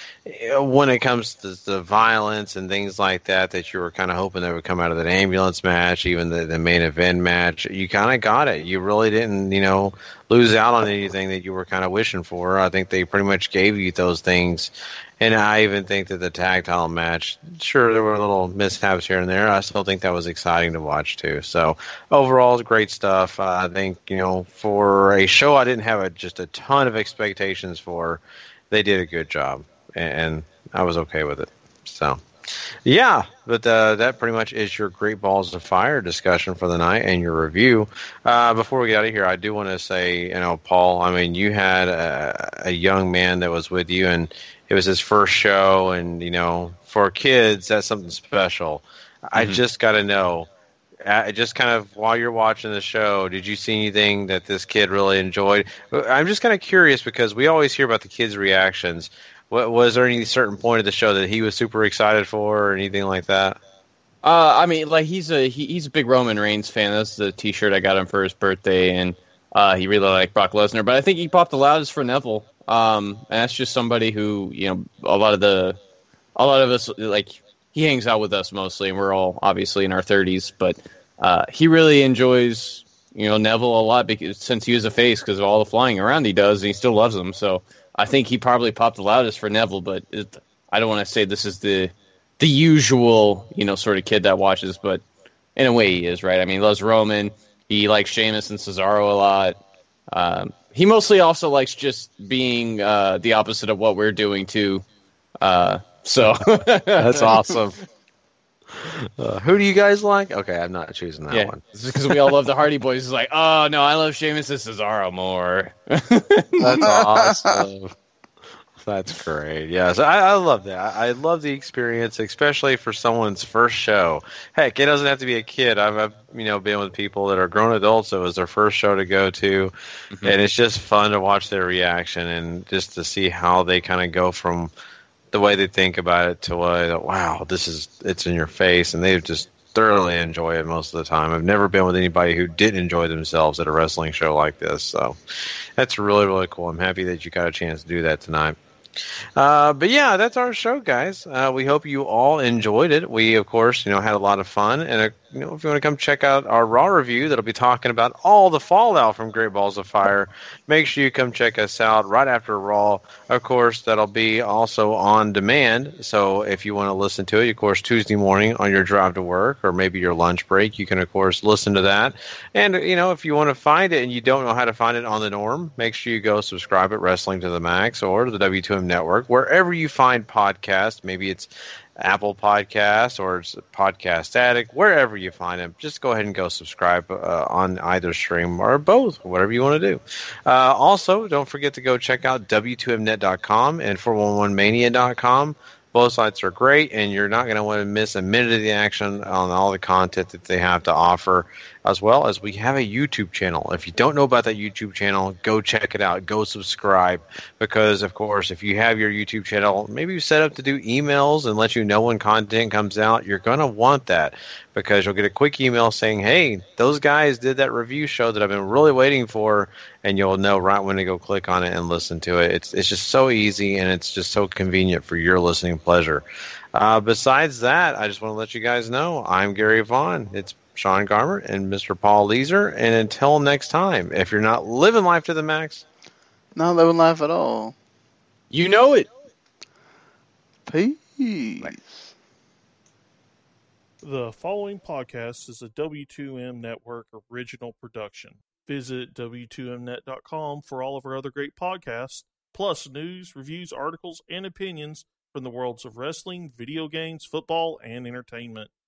when it comes to the violence and things like that, that you were kind of hoping that would come out of that ambulance match, even the, the main event match, you kind of got it. You really didn't, you know, lose out on anything that you were kind of wishing for. I think they pretty much gave you those things. And I even think that the tag title match, sure, there were little mishaps here and there. I still think that was exciting to watch, too. So, overall, it's great stuff. Uh, I think, you know, for a show I didn't have a, just a ton of expectations for, they did a good job. And I was okay with it. So, yeah, but uh, that pretty much is your Great Balls of Fire discussion for the night and your review. Uh, before we get out of here, I do want to say, you know, Paul, I mean, you had a, a young man that was with you, and it was his first show, and, you know, for kids, that's something special. Mm-hmm. I just got to know, uh, just kind of while you're watching the show, did you see anything that this kid really enjoyed? I'm just kind of curious because we always hear about the kids' reactions. What, was there any certain point of the show that he was super excited for or anything like that? Uh, I mean, like, he's a he, he's a big Roman Reigns fan. That's the T-shirt I got him for his birthday, and uh, he really liked Brock Lesnar. But I think he popped the loudest for Neville. Um, and that's just somebody who, you know, a lot of the, a lot of us, like, he hangs out with us mostly, and we're all obviously in our thirties, but uh, he really enjoys, you know, Neville a lot because since he was a face because of all the flying around he does, and he still loves him. So I think he probably popped the loudest for Neville, but it, I don't want to say this is the the usual, you know, sort of kid that watches, but in a way he is, right? I mean, he loves Roman. He likes Sheamus and Cesaro a lot. Um, he mostly also likes just being uh, the opposite of what we're doing, too. Uh, so that's awesome. Uh, who do you guys like? Okay, I'm not choosing that yeah, one. Because we all love the Hardy Boys. It's like, oh, no, I love Sheamus and Cesaro more. That's awesome. That's great. Yes, I, I love that. I, I love the experience, especially for someone's first show. Heck, it doesn't have to be a kid. I've, I've you know been with people that are grown adults. It was their first show to go to, mm-hmm. and it's just fun to watch their reaction and just to see how they kind of go from the way they think about it to what, wow, this is it's in your face, and they just thoroughly enjoy it most of the time. I've never been with anybody who didn't enjoy themselves at a wrestling show like this, so that's really, really cool. I'm happy that you got a chance to do that tonight. Uh, but yeah, that's our show, guys. Uh, we hope you all enjoyed it. We, of course, you know, had a lot of fun. And uh, you know, if you want to come check out our Raw review, that'll be talking about all the fallout from Great Balls of Fire. Make sure you come check us out right after Raw. Of course, that'll be also on demand. So if you want to listen to it, of course, Tuesday morning on your drive to work or maybe your lunch break, you can, of course, listen to that. And you know, if you want to find it and you don't know how to find it on the Norm, make sure you go subscribe at Wrestling to the Max or the W two M Network, wherever you find podcasts. Maybe it's Apple Podcasts or Podcast Addict, wherever you find them. Just go ahead and go subscribe uh, on either stream or both, whatever you want to do. Uh, also, don't forget to go check out W two M net dot com and four one one mania dot com. Both sites are great, and you're not going to want to miss a minute of the action on all the content that they have to offer, as well as we have a YouTube channel. If you don't know about that YouTube channel, go check it out. Go subscribe, because, of course, if you have your YouTube channel, maybe you set up to do emails and let you know when content comes out, you're going to want that, because you'll get a quick email saying, hey, those guys did that review show that I've been really waiting for, and you'll know right when to go click on it and listen to it. It's it's just so easy, and it's just so convenient for your listening pleasure. Uh, besides that, I just want to let you guys know I'm Gary Vaughn. It's Sean Garmer and Mister Paul Leeser. And until next time, if you're not living life to the max, not living life at all, you know it. Peace. Bye. The following podcast is a W two M Network original production. Visit W two M net dot com for all of our other great podcasts, plus news, reviews, articles, and opinions from the worlds of wrestling, video games, football, and entertainment.